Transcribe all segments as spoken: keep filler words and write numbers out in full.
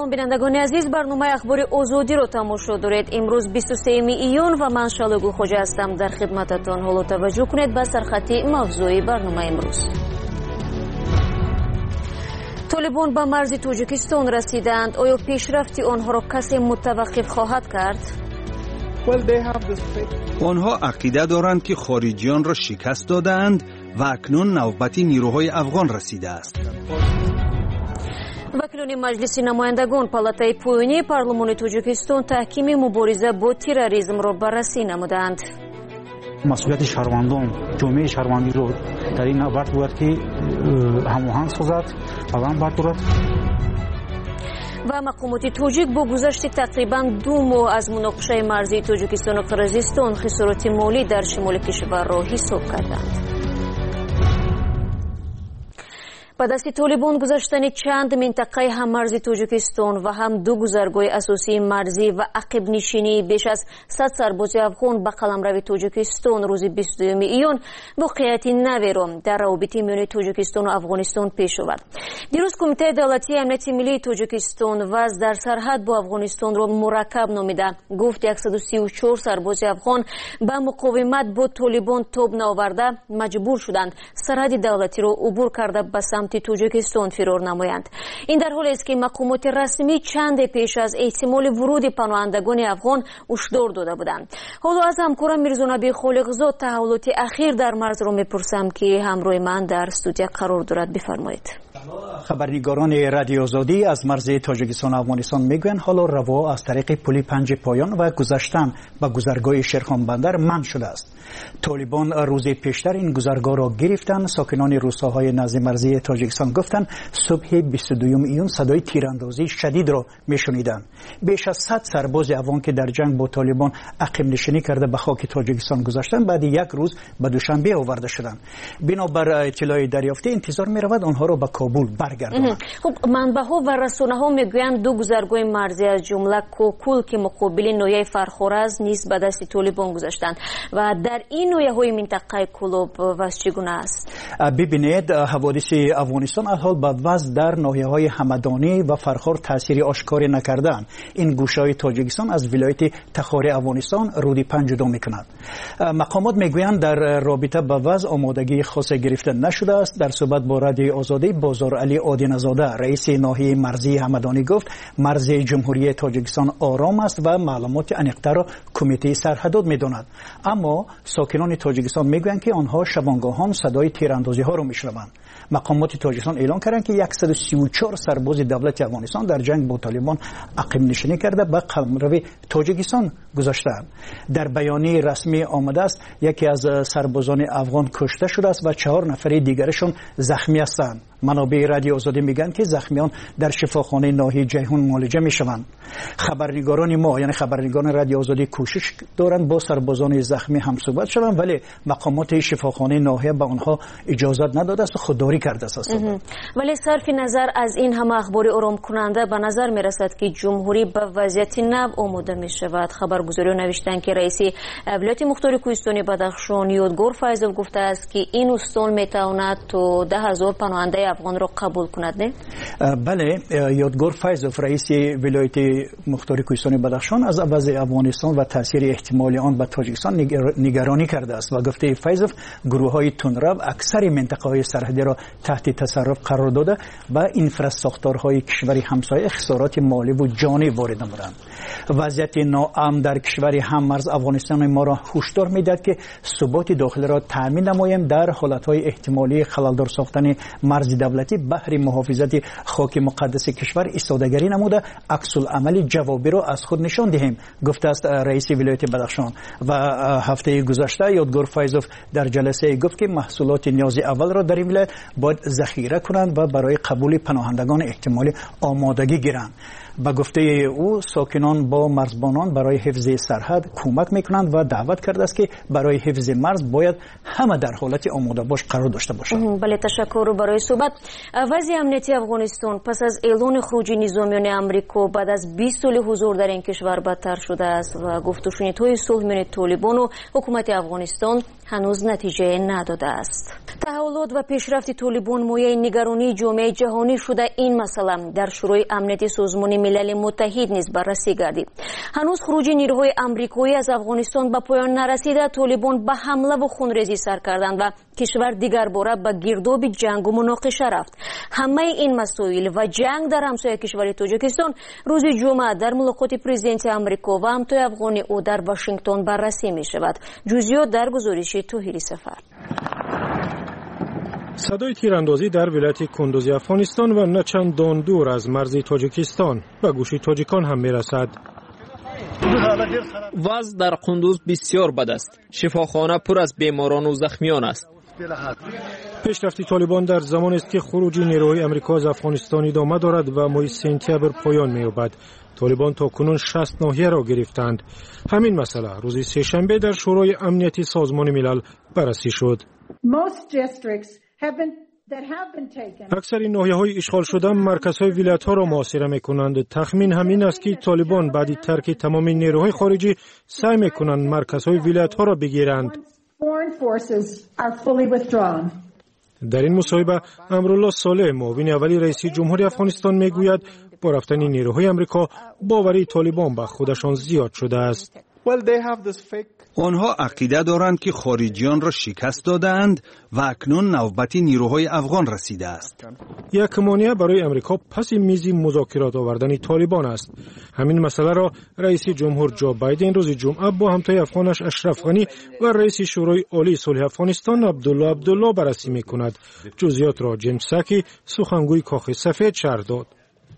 سلام بینندگان عزیز، برنامه اخبار آزادی رو تماشا دارید. امروز بیست و سوم ایون و من شالگو خوجا هستم در خدمتتان. حالا توجه کنید به سرخطی موضوعی برنامه امروز. طالبان به مرز تاجیکستان رسیدند. آیا پیشرفت آنها را کسی متوقف خواهد کرد؟ آنها عقیده دارند که خارجیان را شکست دادند و اکنون نوبت نیروهای افغان رسیده است. وکیلان مجلس نمایندگان پالاتای پایینی پارلمان تاجیکستان تحکیم مبارزه با تروریسم را بررسی نمودند. مسئولیت شهروندان، جامعه شهروندی رو در این نبرد باید که هماهنگ سازد، روان بردارد. و مقامات تاجیک با گذشت تقریبا دو ماه از مناقشه مرزی تاجیکستان و قرقیزستان خسارات مالی در شمال کشور را حساب کردند. با دست طالبان گذاشتن چند منطقه هم مرزی تاجیکستان و هم دو گذرگاه اساسی مرزی و عقب نشینی بیش از صد سرباز افغان به قلمرو تاجیکستان روز بیست و دو ایون موقعیت نوی را در روابط میان تاجیکستان و افغانستان پیش آورد. دیروز کمیته دولتی امنیت ملی تاجیکستان وضع در سرحد با افغانستان را مرکب نامیده گفت صد و سی و چهار سرباز افغان به مقاومت با طالبان تاب نآورده مجبور شدند سرحد دولتی را عبور کرده به سمت تاجیکستان فرار نمایند. این در حالی است که مقامات رسمی چند پیش از احتمال ورود پناهندگان افغان هشدار داده بودند. حالا از همکارم میرزا نبی خالقزاد تحولات اخیر در مرز را میپرسم که همراه من در استودیو قرار دارد. بفرمایید. خبرنگاران رادیو آزادی از مرز تاجیکستان و افغانستان میگویند حالا روا از طریق پل پنج پایان و گذشتن به گذرگاه شیرخان بندر منع شده است. طالبان روز پیشتر این گذرگاه را گرفتند. ساکنان روستاهای نزد مرزی تاجیکستان گفتند صبح بیست و دو ایون صدای تیراندازی شدید را میشنیدند. بیش از صد سرباز افغان که در جنگ با طالبان عقب نشینی کرده به خاک تاجیکستان گذاشتند بعد یک روز به دوشنبه آورده شدند. بنابر اطلاع دریافته انتظار می‌رود آنها را به کابل برگردانند. خب منبع‌ها و رسانه‌ها میگویند دو گذرگاه مرزی از جمله کوکول که مقابل نویه فرخورز نیز به دست طالبان گذاشتند و در این نویه‌های منطقه کلوب وضع چگونه است؟ ببینید حوادث افغانستان الحال به وضع در ناحیه‌های همدانی و فرخار تأثیر آشکاری نکردند. این گوشه‌های تاجیکستان از ولایت تخار افغانستان رود پنج جدا می‌کند. مقامات میگویند در رابطه با وضع آمادگی خاصی گرفته نشده است. در صحبت با رادیو آزادی بازار علی آدینزاده رئیس ناحیه مرزی همدانی گفت مرز جمهوری تاجیکستان آرام است و معلومات انیق‌تر را کمیته سرحدات می‌داند. اما ساکنان تاجیکستان میگویند که آنها شبانگاهان صدای تیراندازی‌ها را می‌شنوند. مقامات تاجیکستان اعلام کردند که صد و سی و چهار سرباز دولت افغانستان در جنگ با طالبان عقب نشینی کرده به قلمرو تاجیکستان گذاشتند. در بیانیه رسمی آمده است یکی از سربازان افغان کشته شده است و چهار نفر دیگرشون زخمی هستند. منابع رادیو آزادی میگن که زخمیان در شفاخانه ناحیه جیهون معالجه میشوند. خبرنگاران ما یعنی خبرنگاران رادیو آزادی کوشش دارند با سربازان زخمی هم صحبت شوند ولی مقامات شفاخانه ناحیه به آنها اجازه نداده است و خودداری کرده است. ولی صرف نظر از این همه اخبار آرام کننده به نظر میرسد که جمهوری به وضعیت نو آماده می شود. خبرگزاری نوشتند که رئیس ولایت مختار کوهستانی بدخشان یادگار فیضوف گفته است که این استان میتواند تا ده هزار پناهنده افغان را قبول کند. نه؟ بله، یادگار فیضوف رئیس ولایت مختار کوهستانی بدخشان از وضع افغانستان و تاثیر احتمالی آن به تاجیکستان نگرانی کرده است و گفته فیضوف گروه‌های تندرو اکثر منطقه‌های سرحدی را تحت تصرف قرار داده و اینفراستراکچورهای کشور همسایه خسارات مالی و جانی وارد نمودند. وضعیت ناامن در کشور هممرز افغانستان ما را هشدار می‌دهد که ثبات داخلی را تامین نماییم در حالت‌های احتمالی خلل‌دار ساختن مرز دولتی بهر محافظت خاک مقدس کشور ایستادگی نموده عکس العمل جوابی را از خود نشان دهیم گفته است رئیس ولایت بدخشان. و هفته گذشته یادگار فیضوف در جلسه گفت که محصولات نیاز اول را در این ولایت باید ذخیره کنند و برای قبول پناهندگان احتمالی آمادگی گیرند. با گفته او ساکنان با مرزبانان برای حفظ سرحد کمک میکنند و دعوت کرده است که برای حفظ مرز باید همه در حالت آماده باش قرار داشته باشند. بله، تشکر برای صحبت. وضع امنیتی افغانستان پس از اعلان خروج نظامیان امریکا بعد از بیست سال حضور در این کشور بدتر شده است و گفت و شنیدهای صلح میان طالبان و حکومت افغانستان هنوز نتیجه نداده است. تحولات و پیشرفت طالبان مایه نگرانی جامعه جهانی شده. این مسئله در شورای امنیتی سازمان ملل متحد نیز بررسی گردید. هنوز خروج نیروهای آمریکایی از افغانستان به پایان نرسیده، طالبان به حمله و خونریزی سر کردند و کشور دیگر باره به گرداب جنگ و مناقشه رفت. همه این مسائل و جنگ در همسایه کشور تاجیکستان روز جمعه در ملاقات پرزیدنت آمریکا و همتای افغان او در واشنگتن بررسی می شود. جزئیات در گزارش طاهری سفر. صدای تیراندازی در ولایت کندوز افغانستان و نه چندان دور از مرز تاجیکستان به گوش تاجیکان هم می رسد. وضع در قندوز بسیار بد است. شفاخانه پر از بیماران و زخمیان است. پیشرفت طالبان در زمان است که خروج نیروهای آمریکا از افغانستان ادامه دارد و ماه سپتامبر پایان می‌یابد. طالبان تا کنون شصت ناحیه را گرفتند. همین مسئله روز سه‌شنبه در شورای امنیتی سازمان ملل بررسی شد. اکثر ناحیه‌های اشغال شده مرکزهای ولایت‌ها را محاصره می‌کنند. تخمین همین است که طالبان بعد از ترک تمام نیروهای خارجی سعی می‌کنند مرکزهای ولایت‌ها را بگیرند. در این مصاحبه امرالله صالح معاون اولی رئیس جمهوری افغانستان میگوید با رفتن نیروهای آمریکا باوری طالبان به خودشان زیاد شده است. آنها عقیده دارند که خارجیان را شکست دادند و اکنون نوبت نیروهای افغان رسیده است. یک مانع برای آمریکا پس میز مذاکرات آوردن طالبان است. همین مسئله را رئیس جمهور جو بایدن روز جمعه با همتای افغانش اشرف غنی و رئیس شورای عالی صلح افغانستان عبدالله عبدالله بررسی می‌کند. جزئیات را جیمز ساکی سخنگوی کاخ سفید شرح داد.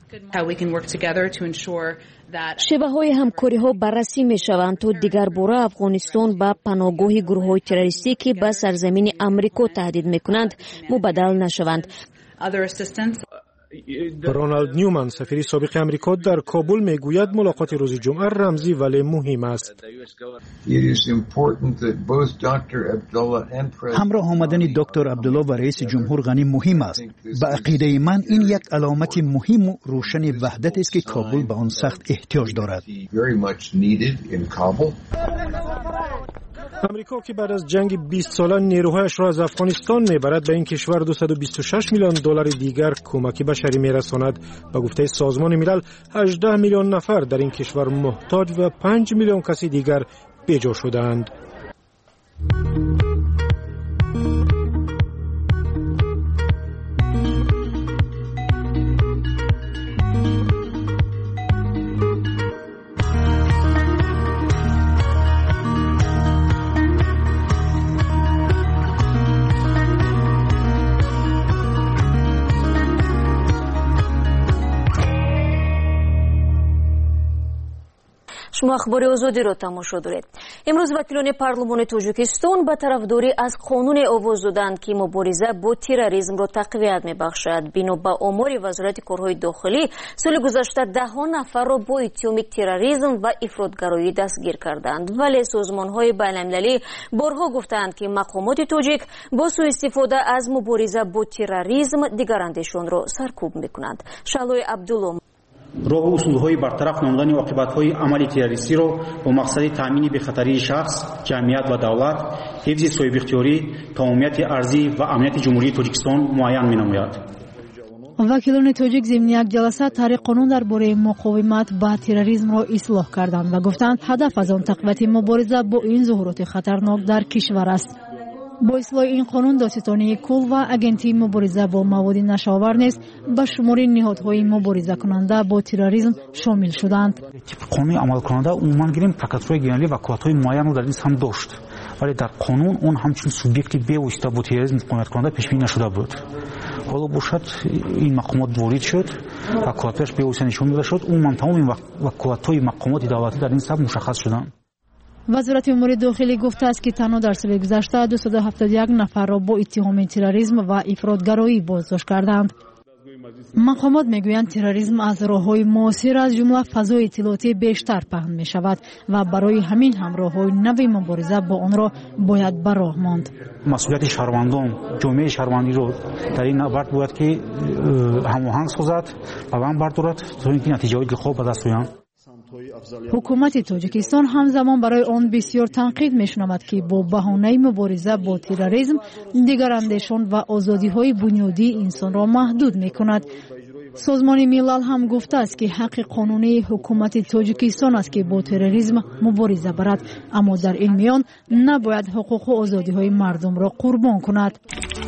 شبه های همکاری ها بررسی می شوند تا دیگر باره افغانستان به پناهگاه گروه های تروریستی که به سرزمین آمریکا تهدید می کنند مبدل نشوند. رونالد نیومن سفیر سابق آمریکا در کابل میگوید ملاقات روز جمعه رمزی ولی مهم است. همراه آمدن دکتر عبدالله و رئیس جمهور غنی مهم است. به عقیده من این یک علامت مهم و روشن وحدت است که کابل به آن سخت احتیاج دارد. آمریکا که بعد از جنگ بیست ساله نیروهایش را از افغانستان میبرد به این کشور دویست و بیست و شش میلیون دلار دیگر کمک بشری میرساند. به گفته سازمان ملل هجده میلیون نفر در این کشور محتاج و پنج میلیون کسی دیگر بی‌جا شدند. شما اخبار آزادی را تماشا دارید. امروز وکیلان پارلمان تاجیکستان به طرفداری از قانون آواز دادند که مبارزه با تروریسم را تقویت می‌بخشد. بنا به آمار وزارت کارهای داخلی سال گذشته ده ها نفر را با اتهام تروریسم و افراطگرایی دستگیر کردند، ولی سازمان‌های بین‌المللی بارها گفتند که مقامات تاجیک با سوء استفاده از مبارزه با تروریسم دیگراندشان را سرکوب می‌کنند. شالوی عبدالله راه و اصولهای برطرف نمودن عاقبت‌های عمل تروریستی را با مقصد تامین بخطری شخص، جمعیت و دولت، حفظ صاحب اختیاری، تمامیت ارضی و امنیت جمهوری تاجیکستان معین می‌نماید. وکیلان تاجیک ضمن یک جلسه طرح قانون درباره مقاومت با تروریسم را اصلاح کردند و گفتند هدف از آن تقویت مبارزه با این ظاهرات خطرناک در کشور است. با اصلاح این قانون دادستانی کل و اگنتی مبارزه با مواد نشاور نیز به شمار نهادهای مبارزه کننده با تروریسم شامل شدند. قانون عمل کننده عموما گیریم پرکاتورهای گنرالی وکالت‌های معین رو در این هم داشت، ولی در قانون اون همچون سوبیکتی به واسطه با تروریسم مقاومت کننده پیش بینی نشده بود. حالا باشد این مقامات وارد شد، وکالتش به واسطه نشون داده شد، عموما تمام وکالت‌های مقامات دولتی در این سب مشخص شدند. وزارت امور داخلی گفته است که تنها در سال گذشته دویست و هفتاد و یک نفر را با اتهام تروریسم و افراطگرایی بازداشت کردند. مقامات میگویند تروریسم از راه‌های معاصر از جمله فضای اطلاعاتی بیشتر پهن می شود و برای همین هم راه‌های نوی مبارزه با آن را باید به راه ماند. مسئولیت شهروندان، جامعه شهروندی را در این نبرد باید که هماهنگ سازد و آن بردارد تا اینکه نتیجه‌های خوب به دست بیاورد. حکومت تاجیکستان همزمان برای آن بسیار تنقید می‌شنود که با بهانه مبارزه با تروریسم دیگر اندیشان و آزادی‌های بنیادی انسان را محدود می‌کند. سازمان ملل هم گفته است که حق قانونی حکومت تاجیکستان است که با تروریسم مبارزه برد، اما در این میان نباید حقوق و آزادی های مردم را قربان کند.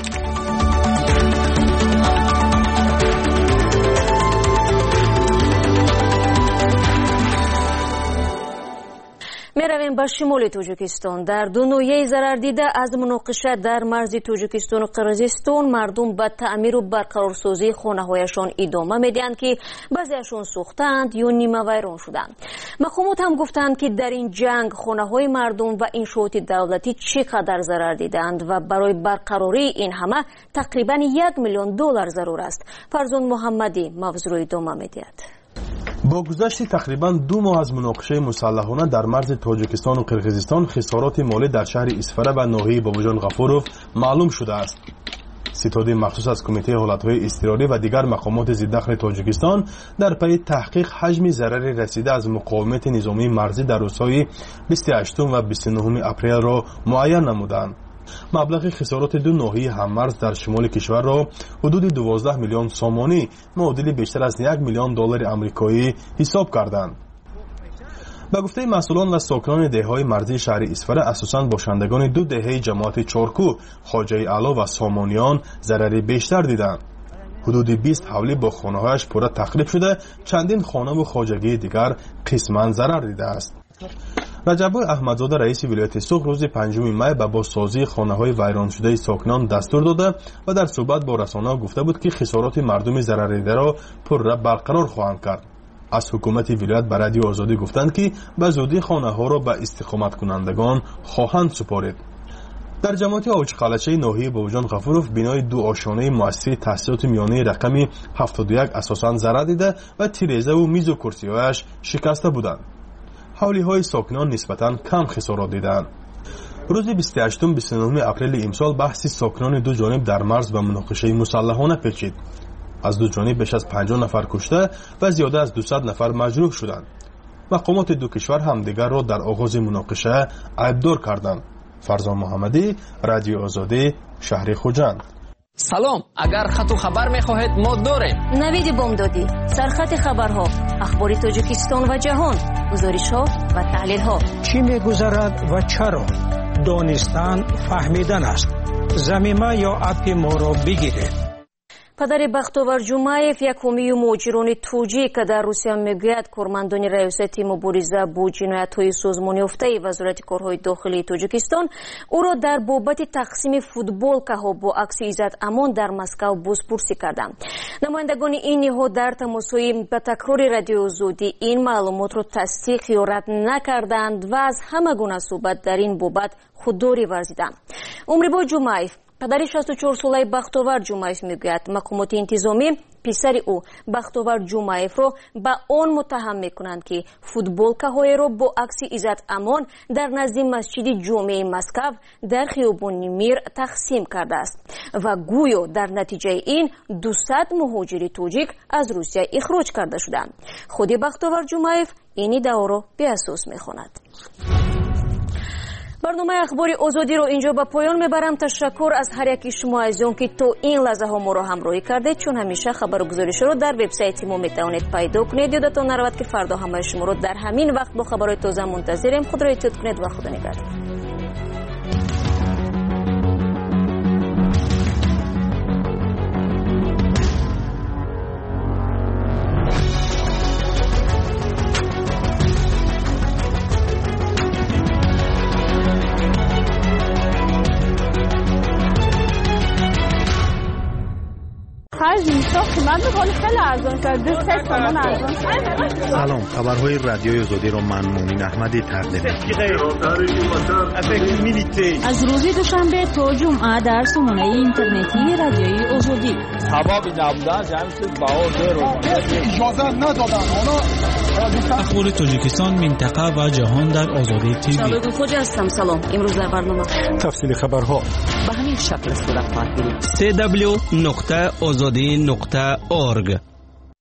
میرویم به شمال تاجیکستان. در دو ناحیه ضرر دیده از مناقشه در مرز تاجیکستان و قرقیزستان مردم به تعمیر و برقرارسازی خانه‌هایشان ادامه میدهند که بعضیشان سوختند یا نیمه ویران شدند. مقامات هم گفتند که در این جنگ خانه‌های مردم و انشاءات دولتی چقدر ضرر دیدند و برای برقراری این همه تقریبا یک میلیون دلار ضرور است. فرزان محمدی موضوع را ادامه میدهد. با گذشت تقریبا دو ماه از مناقشه مسلحانه در مرز تاجیکستان و قرقیزستان خسارات مالی در شهر اسفره و ناحیه باباجان غفوروف معلوم شده است. ستاد مخصوص از کمیته حالتهای اضطراری و دیگر مقامات ضددخل تاجیکستان در پی تحقیق حجم ضرر رسیده از مقاومت نظامی مرزی در روزهای بیست و هشتم و بیست و نهم اپریل را معین نمودند. مبلغ خسارات دو ناحیه هممرز در شمال کشور را حدود دوازده میلیون سومانی معادل بیشتر از یک میلیون دلار آمریکایی حساب کردند. به گفته مسئولان و ساکنان دهه‌های مرزی شهر اسفره، اساساً باشندگان دو دهه جماعت چارکو، خواجه علا و سامانیان ضرر بیشتر دیدند. حدود بیست حولی با خانه‌هایش پوره تخریب شده، چندین خانه و خواجگی دیگر قسماً ضرر دیده است. رجب احمدزاده رئیس ولایت سوخ روز پنجم می به بازسازی خانه‌های ویران شده ساکنان دستور داده و در صحبت با رسانه‌ها گفته بود که خسارات مردم ضرر دیده را پرره برقرار خواهند کرد. از حکومت ولایت به رادیو آزادی گفتند که به زودی خانه‌ها را به استقامت کنندگان خواهند سپارید. در جماعت اوج خلچه ناحیه باباجان غفوروف بنای دو آشانه مؤسسه تحصیلات میانه رقم هفتاد و یک اساساً ضرر دیده و تیره‌زه و میز و کرسی‌هایش شکسته بودند. حولی های ساکنان نسبتاً کم خسارات دیدند. روز بیست و هشتم بیست و نهم اپریل امسال بحث ساکنان دو جانب در مرز به مناقشه مسلحانه پیچید. از دو جانب بیش از پنجاه نفر کشته و زیاده از دویست نفر مجروح شدند. مقامات دو کشور همدیگر را در آغاز مناقشه عیبدار کردند. فرزان محمدی، رادیو آزادی، شهر خوجند. سلام، اگر خط و خبر می‌خواهید ما داریم. نوید بامدادی، سرخط خبرها، اخبار تاجیکستان و جهان، گزارش‌ها و تحلیل‌ها. چی می‌گذرد و چرا؟ دانستن فهمیدن است. ضمیمه یا اپ ما را بگیرید. پدر بختیار جمعیف یکمی مهاجران توجیک که در روسیه میگوید کارمندان ریاستی مبارزه با جنایت‌های سازمان یافته وزارت کارهای داخلی تاجیکستان او را در بابت تقسیم فوتبالکاها با عکس عزت امان در مسکو بازپرسی کردند. نمایندگان این نهاد در تماس‌های به تکرار رادیو آزادی این معلومات را تصدیق یا رد نکردند و از همه گونه صحبت در این بابت خودداری ورزیدند. عمربای جمعیف پدر شصت و چهار ساله بختیار جمعیف میگوید مقامات انتظامی پسر او بختیار جمعیف را به آن متهم میکنند که فوتبالکاهای را با عکس عزت امان در نزد مسجد جامع مسکو در خیابان میر تقسیم کرده است و گویا در نتیجه این دویست مهاجر توجیک از روسیه اخراج کرده شدند. خود بختیار جمعیف این ادعا را به اساس میخواند. برنامه اخبار آزادی رو اینجا به پایان میبرم. تشکر از هر یکی شما عزیزان که تو این لحظه ها ما رو همراهی کردید. چون همیشه خبر و گزارش رو در وبسایت ما میتونید پیدا کنید. یادتون نرود که فردا همه شما رو در همین وقت با خبرهای تازه منتظریم. خود را احتیاط کنید و خدا نگهدار. سلام، خبرهای رادیوی آزادی را من مومن احمدی تقدیم می‌کنم. از روز دوشنبه تا جمعه در سامانه اینترنتی رادیوی آزادی. سبب نبودن جمعیت باور رو اجازه ندادن. اخبار تاجیکستان، منطقه و جهان در آزادی تیوی. شاید خوش هستم. سلام. امروز در برنامه تفصیل خبرها به همین شکل صورت خواهد گرفت. دبلیو دبلیو دبلیو نقطه آزادی نقطه اورگ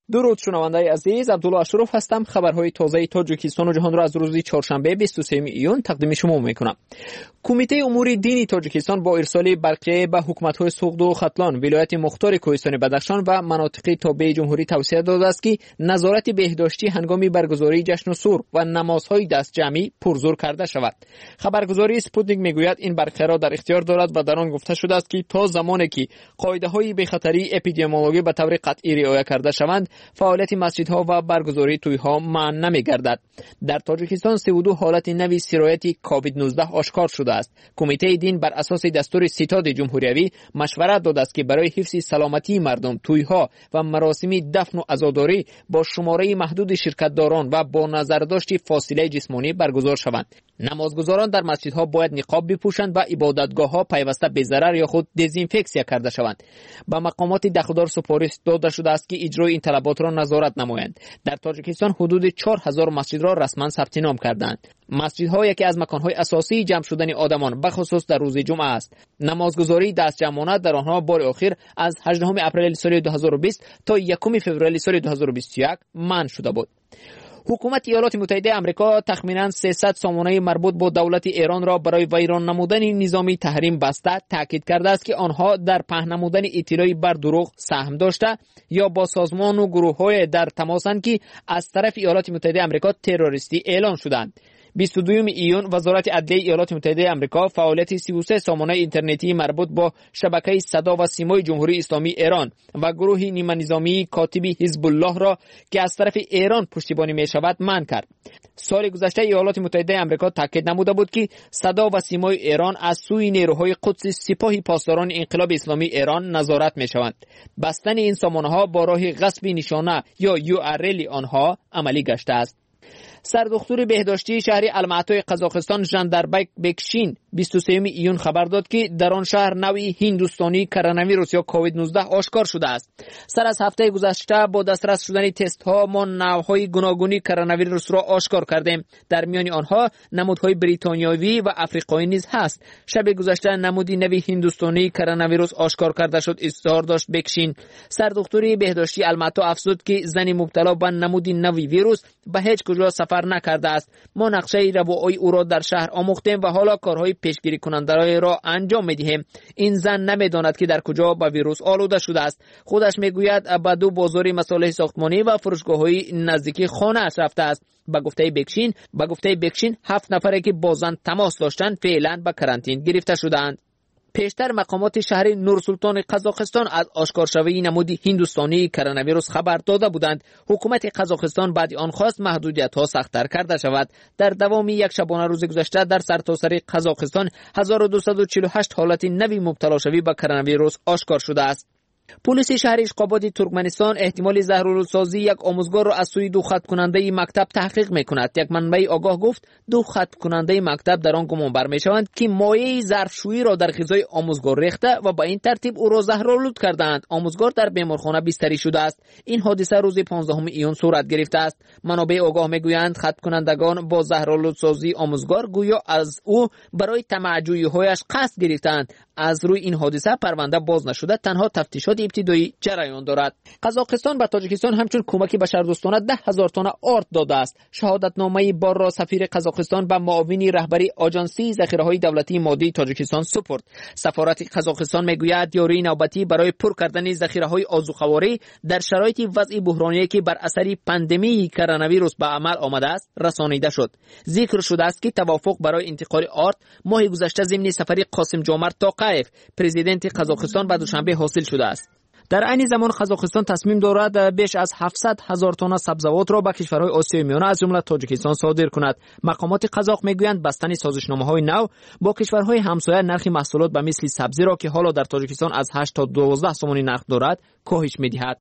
درود شنوندگان عزیز، عبدالله اشرف هستم. خبرهای تازه تاجیکستان و جهان را از روز چهارشنبه بیست و سوم ایون تقدیم شما میکنم. کمیته امور دینی تاجیکستان با ارسال برقیه به حکومت‌های سوغد و ختلان، ولایت مختار کوهستان بدخشان و مناطق تابع جمهوری توصیه داده است که نظارت بهداشتی هنگام برگزاری جشن و سور و نمازهای دست جمعی پرزور کرده شود. خبرگزاری سپوتنیک میگوید این برقیه را در اختیار دارد و در آن گفته شده است که تا زمانی که قاعده‌های بخطری اپیدمیولوژی به طور قطعی رعایت کرده شوند، فعالیت مسجدها و برگزاری توی‌ها ممنوع نمی‌گردد. در تاجیکستان سی و دو حالت نوی سرایت کووید نوزده آشکار شده است. کمیته دین بر اساس دستور ستاد جمهوریوی مشورت داده است که برای حفظ سلامتی مردم توی‌ها و مراسم دفن و عزاداری با شماره محدود شرکت‌داران و با نظرداشت فاصله جسمانی برگزار شوند. نمازگزاران در مسجدها باید نقاب بپوشند و عبادتگاه‌ها پیوسته به ضرر یا خود دزینفکسیا کرده شوند. با مقامات دخلدار سپارش داده شده است که اجرای این طلبات را نظارت نمایند. در تاجیکستان حدود چهار هزار مسجد را رسما ثبت نام کردند. مسجدها یکی از مکان‌های اساسی جمع شدن آدمان به خصوص در روز جمعه است. نمازگزاری دست جمعانه در آنها بار اخیر از هجدهم اپریل سال دو هزار و بیست تا یکم فوریه سال دو هزار و بیست و یک منع شده بود. حکومت ایالات متحده آمریکا تخمیناً سیصد سامانه مربوط با دولت ایران را برای ویران نمودن نظامی تحریم بسته، تاکید کرده است که آنها در پهن نمودن اطلاعی بر دروغ سهم داشته یا با سازمان و گروه‌های در تماسند که از طرف ایالات متحده آمریکا تروریستی اعلان شدند. بیست و دوم ایون وزارت عدلیه ایالات متحده آمریکا فعالیت سی و سه سامانه اینترنتی مربوط با شبکه صدا و سیمای جمهوری اسلامی ایران و گروه نیمه نظامی کاتب حزب الله را که از طرف ایران پشتیبانی می شود منع کرد. سال گذشته ایالات متحده آمریکا تاکید نموده بود که صدا و سیمای ایران از سوی نیروهای قدس سپاه پاسداران انقلاب اسلامی ایران نظارت می شوند. بستن این سامانه ها با راه غصب نشانه یا یو آر ال آنها عملی گشته است. سردختور بهداشتی شهر المعطای قزاقستان ژانداربک بکشین بیست و سوم ایون خبر داد که در آن شهر نوعی هندوستانی کرونا ویروس یا کووید نوزده آشکار شده است. سر از هفته گذشته با دسترس شدن تست ها ما نوع‌های گوناگونی کرونا ویروس را آشکار کردیم. در میان آنها نمودهای بریتانیایی و آفریقایی نیز هست. شب گذشته نمودی نوی هندوستانی کرونا ویروس آشکار کرده شد اظهار داشت بکشین. سردختور بهداشتی المعطا افزود که زن مبتلا به نمودی نوی ویروس به هیچ کجا سفر نکرده است. ما نقشه روایی او را در شهر آموختیم و حالا کارهای پیشگیری کننده را انجام می‌دهیم. این زن نمی‌داند که در کجا با ویروس آلوده شده است. خودش میگوید به دو بازار مصالح ساختمانی و فروشگاه‌های نزدیکی خانه‌اش رفته است. با گفته بکشین با گفته بکشین هفت نفری که با زن تماس داشتند فعلا به کرانتین گرفته شدند. پیشتر مقامات شهر نورسلطان قزاقستان از آشکار شوی نمودی هندوستانی کرونا ویروس خبر داده بودند. حکومت قزاقستان بعد آن خواست محدودیت‌ها سخت‌تر کرده شود. در دوام یک شبانه روز گذشته در سرتاسر قزاقستان هزار و دویست و چهل و هشت حالت نوی مبتلا شوی به کرونا ویروس آشکار شده است. پلیس شهر اشقاباد ترکمنستان احتمال زهرآلودسازی یک آموزگار را از سوی دو خط کننده مکتب تحقیق میکند. یک منبع آگاه گفت دو خط کننده مکتب در آن گمان بر میشوند که مایع ظرفشویی را در غذای آموزگار ریخته و با این ترتیب او را زهرآلود کردند. آموزگار در بیمارخانه بستری شده است. این حادثه روز پانزدهم ایون صورت گرفته است. منابع آگاه میگویند خط کنندگان با زهرآلودسازی آموزگار گویا از او برای طمع‌جویی‌هایش قصد گرفتند. از روی این حادثه پرونده باز نشده، تنها تفتیشات ابتدایی جریان دارد. قزاقستان به تاجیکستان همچون کمکی بشردوستانه ده هزار تن آرد داده است. شهادتنامه بار را سفیر قزاقستان به معاون رهبری آژانسی ذخیره‌های دولتی مادی تاجیکستان سپرد. سفارت قزاقستان میگوید یاری نوبتی برای پر کردن ذخیره‌های آذوقه‌واری در شرایط وضع بحرانی که بر اثر پاندمی کرونا ویروس به عمل آمده است رسانیده شد. ذکر شده است که توافق برای انتقال آرد ماه گذشته ضمن سفر قاسم جامر توقیف پرزیدنت قزاقستان به دوشنبه حاصل شده است. در عین زمان قزاقستان تصمیم دارد بیش از هفتصد هزار تن سبزیجات را به کشورهای آسیای میانه از جمله تاجیکستان صادر کند. مقامات قزاق میگویند بستن سازشنامه‌های نو با کشورهای همسایه نرخ محصولات به مثل سبزی را که حالا در تاجیکستان از هشت تا دوازده سومانی نرخ دارد کاهش می‌دهد.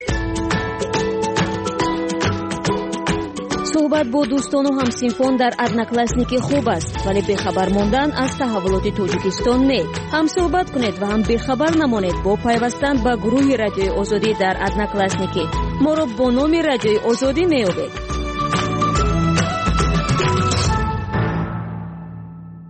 صحبت با دوستان و همسینفان در ادناکلاسنیکی خوب است، ولی بخبر ماندن از تحولات تاجیکستان نه. هم صحبت کنید و هم بخبر نمانید با پیوستن به گروه رادیوی آزادی در ادناکلاسنیکی. ما را با نام رادیوی آزادی میابید.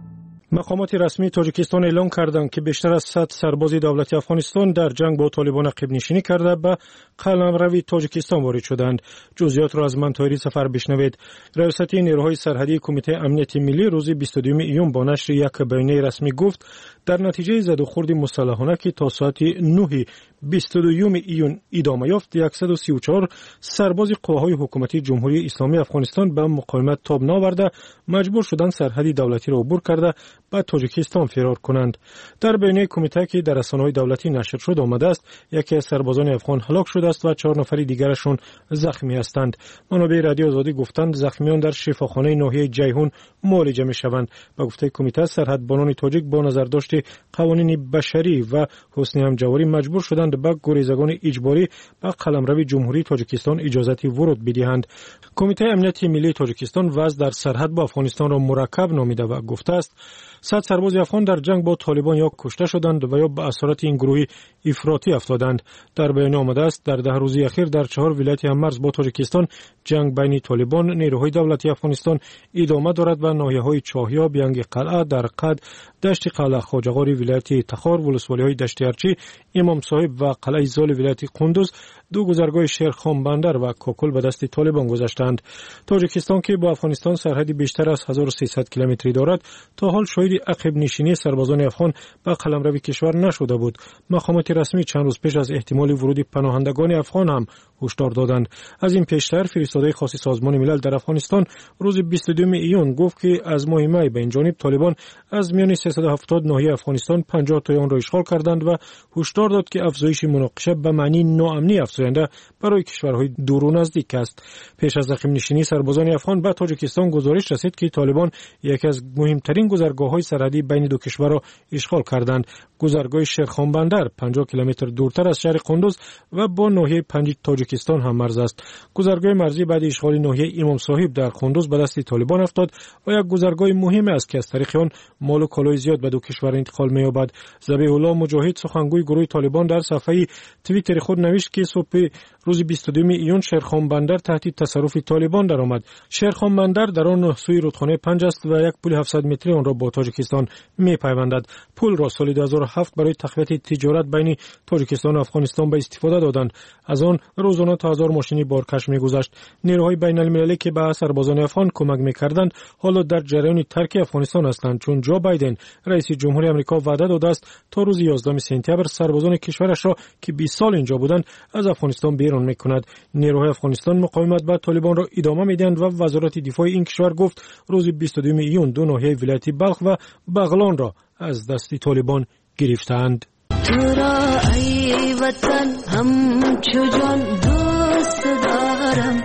مقامات رسمی تاجیکستان اعلام کردند که بیشتر از صد سرباز دولتی افغانستان در جنگ با طالبان عقب نشینی کرده به قلمروی تاجیکستان وارد شدند. جزئیات را از من طاهری سفر بشنوید. رئیس نیروهای سرحدی کمیته امنیت ملی روز بیست و دوم ایون با نشر یک بیانیه رسمی گفت در نتیجه زد و خورد مسلحانه که تا ساعت نه بیست و دوم ایون ادامه یافت، صد و سی و چهار سرباز قواهای حکومتی جمهوری اسلامی افغانستان به مقاومت تاب ناورده مجبور شدند سرحدی دولتی را عبور کرده به تاجیکستان فرار کنند. در بیانیه کمیته که در رسانه‌های دولتی نشر شد آمده است یکی از سربازان افغان هلاک شده است و چهار نفر دیگرشون زخمی هستند. منابع رادیو آزادی گفتند زخمیان در شفاخانه ناحیه جیهون معالجه می‌شوند. به گفته کمیته سرحدبانان تاجیک با نظرداشت قوانین بشری و حسن همجواری مجبور شدند به گریزگان اجباری به قلمرو جمهوری تاجیکستان اجازه ورود بدهند. کمیته امنیت ملی تاجیکستان وضع در سرحد با افغانستان را مرکب نامیده و گفته است صد سرباز افغان در جنگ با طالبان یا کشته شدند و یا به اثرات این گروه افراطی افتادند. در بیان آمده است در ده روز اخیر در چهار ولایت هممرز با تاجیکستان جنگ بین طالبان نیروهای دولتی افغانستان ادامه دارد و ناحیه‌های چاهیا، بیانگ قلعه، در قد، دشت قلعه خواجه‌غاری ولایت تخار، ولسوالی‌های دشت ارچی، امام صاحب و قلعه زال ولایت قندوز دو گذرگاه شیرخان بندر و کاکل به دست طالبان گذاشتند. تاجیکستان که با افغانستان سرحدی بیشتر از هزار و سیصد کیلومتری دارد تا حال شاهد عقب نشینی سربازان افغان به قلمرو کشور نشده بود. مقامات رسمی چند روز پیش از احتمال ورود پناهندگان افغان هم هشدار دادند. از این پیشتر فرستاده خاص سازمان ملل در افغانستان روز بیست و دوم ایون گفت که از ماه مای به این جانب طالبان از میان سیصد و هفتاد ناحیه افغانستان پنجاه تا آن را اشغال کردند و هشدار داد که افزایش مناقشه به معنی ناامنی افزاینده برای کشورهای دور و نزدیک است. پیش از عقب نشینی سربازان افغان به تاجیکستان گزارش رسید که طالبان یکی از مهمترین گذرگاه‌های سرحدی بین دو کشور را اشغال کردند. گذرگاه شیرخان بندر پنجاه کیلومتر دورتر از شهر قندوز و با ناحیه پنج تاجیکستان هم مرز است. گذرگاه مرزی بعد اشغال ناحیه امام صاحب در قندوز به دست طالبان افتاد و یک گذرگاه مهم است که از طریق آن مال و کالای زیاد به دو کشور انتقال می‌یابد. ذبیح الله مجاهد سخنگوی گروه طالبان در صفحه توییتر خود نوشت که صبح روز بیست و دوم ایون شیرخان بندر تحت تصرف طالبان درآمد. شیرخان بندر در آن سوی رودخانه پنج است و یک پل هفتصد متری آن را با تاجیکستان می‌پیوندد. پل را سال دو هزار و هفت برای تقویت تجارت بین تاجیکستان و افغانستان به استفاده دادند. از آن روزانه تا هزار ماشینی بارکش می‌گذشت. نیروهای بین‌المللی که به سربازان افغان کمک می‌کردند حالا در جریان ترک افغانستان هستند، چون جو بایدن رئیس جمهوری آمریکا وعده داده است تا روز یازدهم سپتامبر سربازان کشورش را که بیست سال اینجا بودند از افغانستان بیرون می‌کند. نیروهای افغانستان مقاومت با طالبان را ادامه می‌دهند و وزارت دفاع این کشور گفت روز بیست و دوم ایون دو ناحیه ولایت بلخ و بغلان را از دست طالبان گرفتند. تو را ای وطن همچو جان دوست دارم،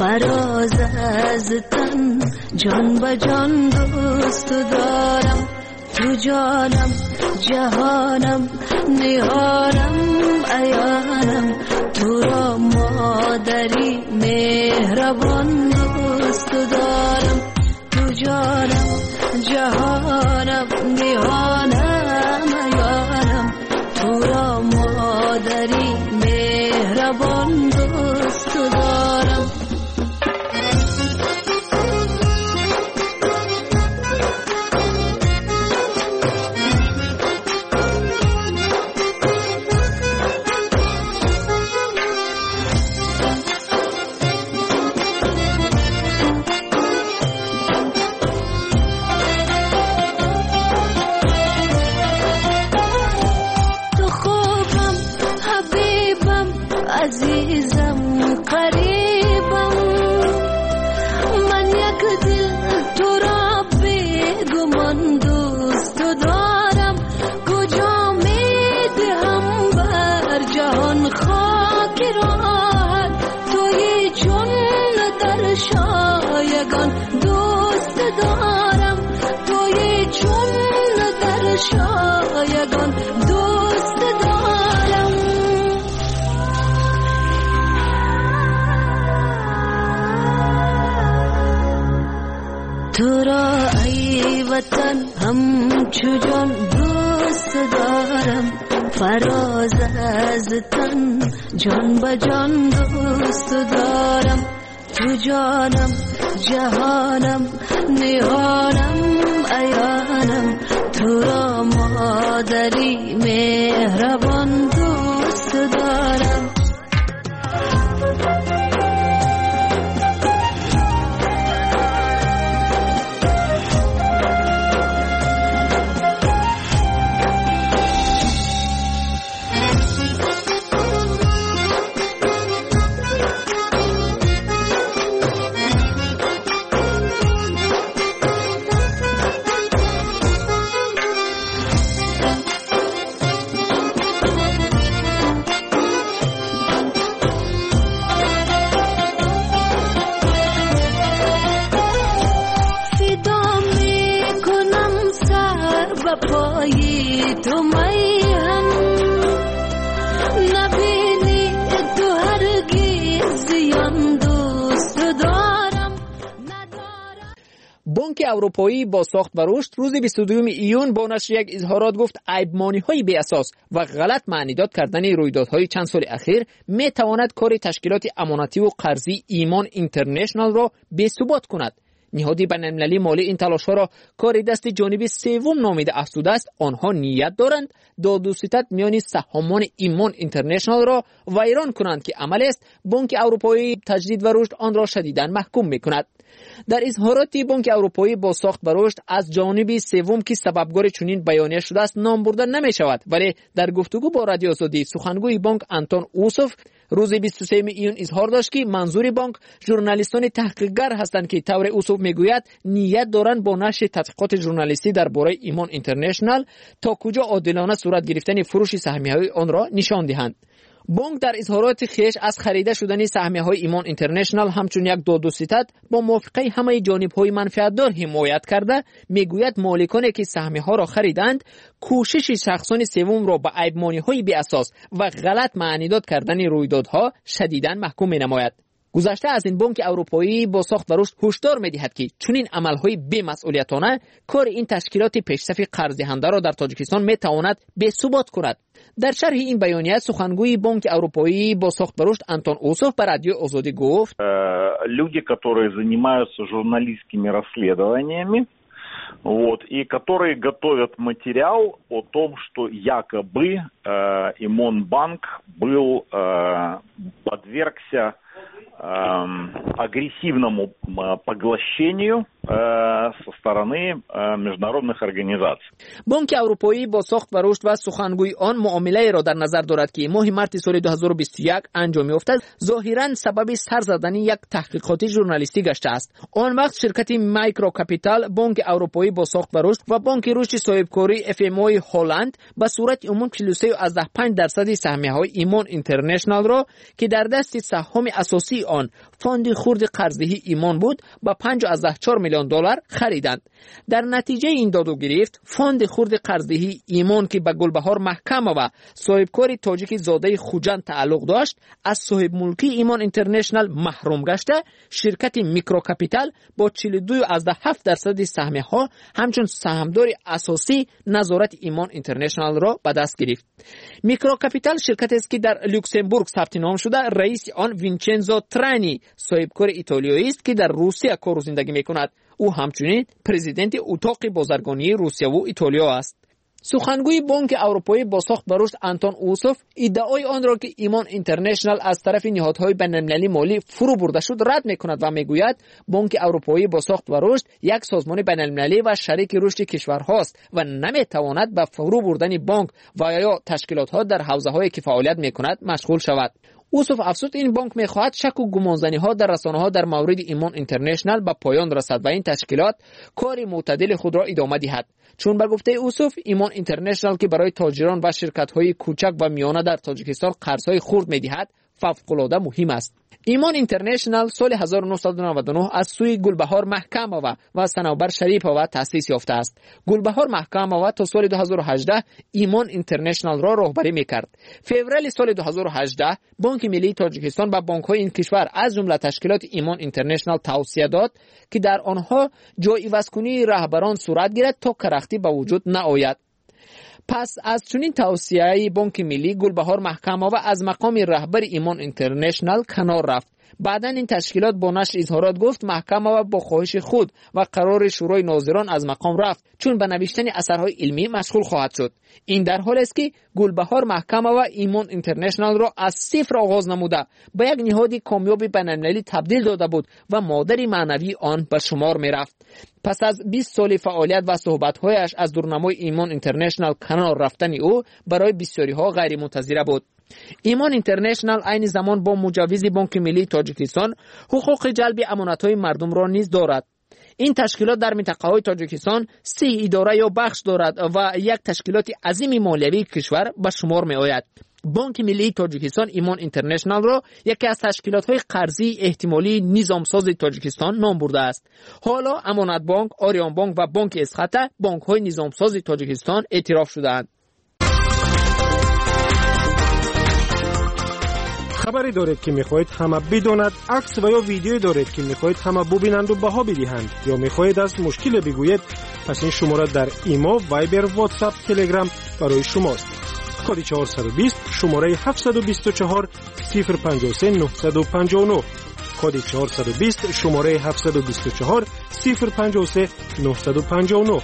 فراز از تن جان به جان دوست دارم. تو جانم جهانم نهانم عیانم، تو را مادری مهربان دوست دارم. تو جانم جهانم نهانم عیانم، تو را مادری مهربان دوست دارم. عزیزم قریبم، من یک دل تو را بیگمان دوست دارم. کجا میدهم بر جهان خاک راحت، توی چون در شایگان دوست دارم. توی چون در شایگان دوست دارم. تو را ای وطن همچو جان دوست دارم، فراز از تن جان به جان دوست دارم. تو جانم جهانم نهانم عیانم، تو را مادری مهربان دوست دارم. تو میهم نبینی تو هرگز زیان دوست دارم. بانک اروپایی با ساخت و رشد روز بیست و دوم ایون با نشر یک اظهارات گفت عیب‌مانی‌های بی اساس و غلط معنی داد کردن رویدادهای چند سال اخیر می تواند کار تشکیلات امانتی و قرضی ایمان اینترنشنال را بی‌ثبات کند. نهاد بین‌المللی مالی این تلاش‌ها را کار دست جانب سوم نامیده افزوده است. آنها نیت دارند داد و ستد میان سهامان ایمان اینترنشنال را ویران کنند که عمل است بانک اروپایی تجدید و رشد آن را شدیداً محکوم می‌کند. در اظهاراتی بانک اروپایی با ساخت و رشد از جانب سوم که سببگار چنین بیانیه شده است نام برده نمی‌شود، ولی در گفتگو با رادیو آزادی سخنگوی بانک آنتون اوسوف روز بیست و سوم ایون اظهار داشت که منظور بانک ژورنالیستان تحقیقگر هستند که طور اوسوف میگوید نیت دارند با نشر تحقیقات ژورنالیستی درباره ایمان اینترنشنال تا کجا عادلانه صورت گرفتن فروش سهمیه‌های آن را نشان دهند. بانک در اظهارات خیش از خریده شدن سهمیه‌های ایمان اینترنشنال همچون یک داد و ستد با موافقه همه جانب‌های منفعت‌دار حمایت کرده میگوید مالکانی که سهمیه‌ها را خریدند کوشش شخصان سوم را با عیب‌مانی‌های بی اساس و غلط معنی داد کردن رویدادها شدیداً محکوم می‌نماید. گذشته از این بانک اروپایی با ساخت و رشد هشدار می‌دهد که چنین عمل‌های بی‌مسئولیتانه کار این تشکیلات پیشرفت قرض‌دهنده را در تاجیکستان می‌تواند بی‌ثبات کند. در شرح این بیانیه سخنگوی بانک اروپایی با ساخت و رشد آنتون اوسوف به رادیو آزادی گفت люди, которые занимаются журналистскими расследованиями, вот, и которые готовят материал о том, что якобы э, Имонбанк был э, подвергся э, агрессивному поглощению со стороны международных организаций. بانک اروپایی با ساخت و رشد و سخنگوی آن معامله را در نظر دارد که ماه مارس سال دو هزار و بیست و یک انجام یافته ظاهرا سبب سر زدن یک تحقیقات ژورنالیستی گشته است. آن وقت شرکت مایکرو کپیتال بانک اروپایی با ساخت و رشد و بانک رشد صاحبکاری اف ام او هلند به صورت عموم چهل و سه و پنج درصد سهمیه‌های ایمان اینترنشنال را که در دست سهام اساسی آن فاند خرد قرضه‌ای ایمان بود با پنج و چهار میلیون دلار خریدند. در نتیجه این داد و گرفت فاند خرد قرضه‌ای ایمان که به گلبهار محکمه و صاحبکار تاجیک زاده خوجند تعلق داشت از صاحب ملکی ایمان اینترنشنال محروم گشته شرکت میکرو کپیتال با چهل و دو و هفت درصد سهمیه ها همچون سهامدار اساسی نظارت ایمان اینترنشنال را به دست گرفت. میکرو کپیتال شرکتی است که در لوکزامبورگ ثبت نام شده. رئیس آن وینچنزو ترانی صاحبکار ایتالیایی است که در روسیه کار و زندگی میکند. او همچنین پرزیدنت اتاق بازرگانی روسیه و ایتالیا است. سخنگوی بانک اروپایی با ساخت و رشد آنتون اوسوف ادعای آن را که ایمان اینترنشنال از طرف نهادهای بین‌المللی مالی فرو برده شد رد میکند و میگوید بانک اروپایی با ساخت و رشد یک سازمان بین‌المللی و شریک رشد کشورهاست و نمیتواند به فرو بردن بانک و یا تشکیلات‌ها در حوزه‌هایی که فعالیت میکند مشغول شود. اوسوف افزود این بانک میخواهد شک و گمانزنی‌ها در رسانه‌ها در مورد ایمان اینترنشنال به پایان رسد و این تشکیلات کار معتدل خود را ادامه دهد. چون به گفته اوسوف ایمان اینترنشنال که برای تاجران و شرکت‌های کوچک و میانه در تاجیکستان قرض‌های خرد می‌دهد فوق‌العاده مهم است. ایمان اینترنشنال سال هزار و نهصد و نود و نه از سوی گلبهار محکمه و صنوبر شریفه تأسیس یافته است. گلبهار محکمه تا سال دو هزار و هجده ایمان اینترنشنال را راهبری می‌کرد. فوریه سال دو هزار و هجده بانک ملی تاجیکستان به بانک‌های این کشور از جمله تشکیلات ایمان اینترنشنال توصیه داد که در آنها جای عوض‌کنی رهبران صورت گیرد تا کرختی به وجود نآید. پس از چنین توصیه بانک ملی گلبهار محکمه و از مقام رهبر ایمان اینترنشنال کنار رفت. بعداً این تشکیلات با نشر اظهارات گفت محکمه و با خواهش خود و قرار شورای ناظران از مقام رفت، چون به نوشتن اثرهای علمی مشغول خواهد شد. این در حالی است که گلبهار محکمه و ایمان اینترنشنال را از صفر آغاز نموده به یک نهاد کامیاب بین‌المللی تبدیل داده بود و مادر معنوی آن به شمار می رفت. پس از بیست سال فعالیت و صحبت‌هایش از دورنمای ایمان اینترنشنال کنار رفتن او برای بسیاری‌ها غیر منتظره بود. ایمان اینترنشنال عین زمان با مجوز بانک ملی تاجیکستان حقوق جلب امانت‌های مردم را نیز دارد. این تشکیلات در منطقه‌های تاجیکستان سه اداره یا بخش دارد و یک تشکیلات عظیم مالیوی کشور به شمار می‌آید. بانک ملی تاجیکستان ایمان اینترنشنال را یکی از تشکیلات‌های قرضی احتمالی نظامساز تاجیکستان نام برده است. حالا امانت بانک، آریان بانک و بانک اسخط بانک‌های نظامساز تاجیکستان اعتراف شده‌اند. خبری دارید که میخواهید همه بداند، عکس و یا ویدیویی دارید که میخواهید همه ببینند و بها بدهند، یا میخواهید از مشکل بگویید، پس این شماره در ایما، وایبر، واتساپ، تلگرام برای شماست. کد چهارصد و بیست شماره هفتصد و بیست و چهار صفر پنجاه و سه نهصد و پنجاه و نه. کد چهارصد و بیست شماره هفتصد و بیست و چهار صفر پنجاه و سه نهصد و پنجاه و نه.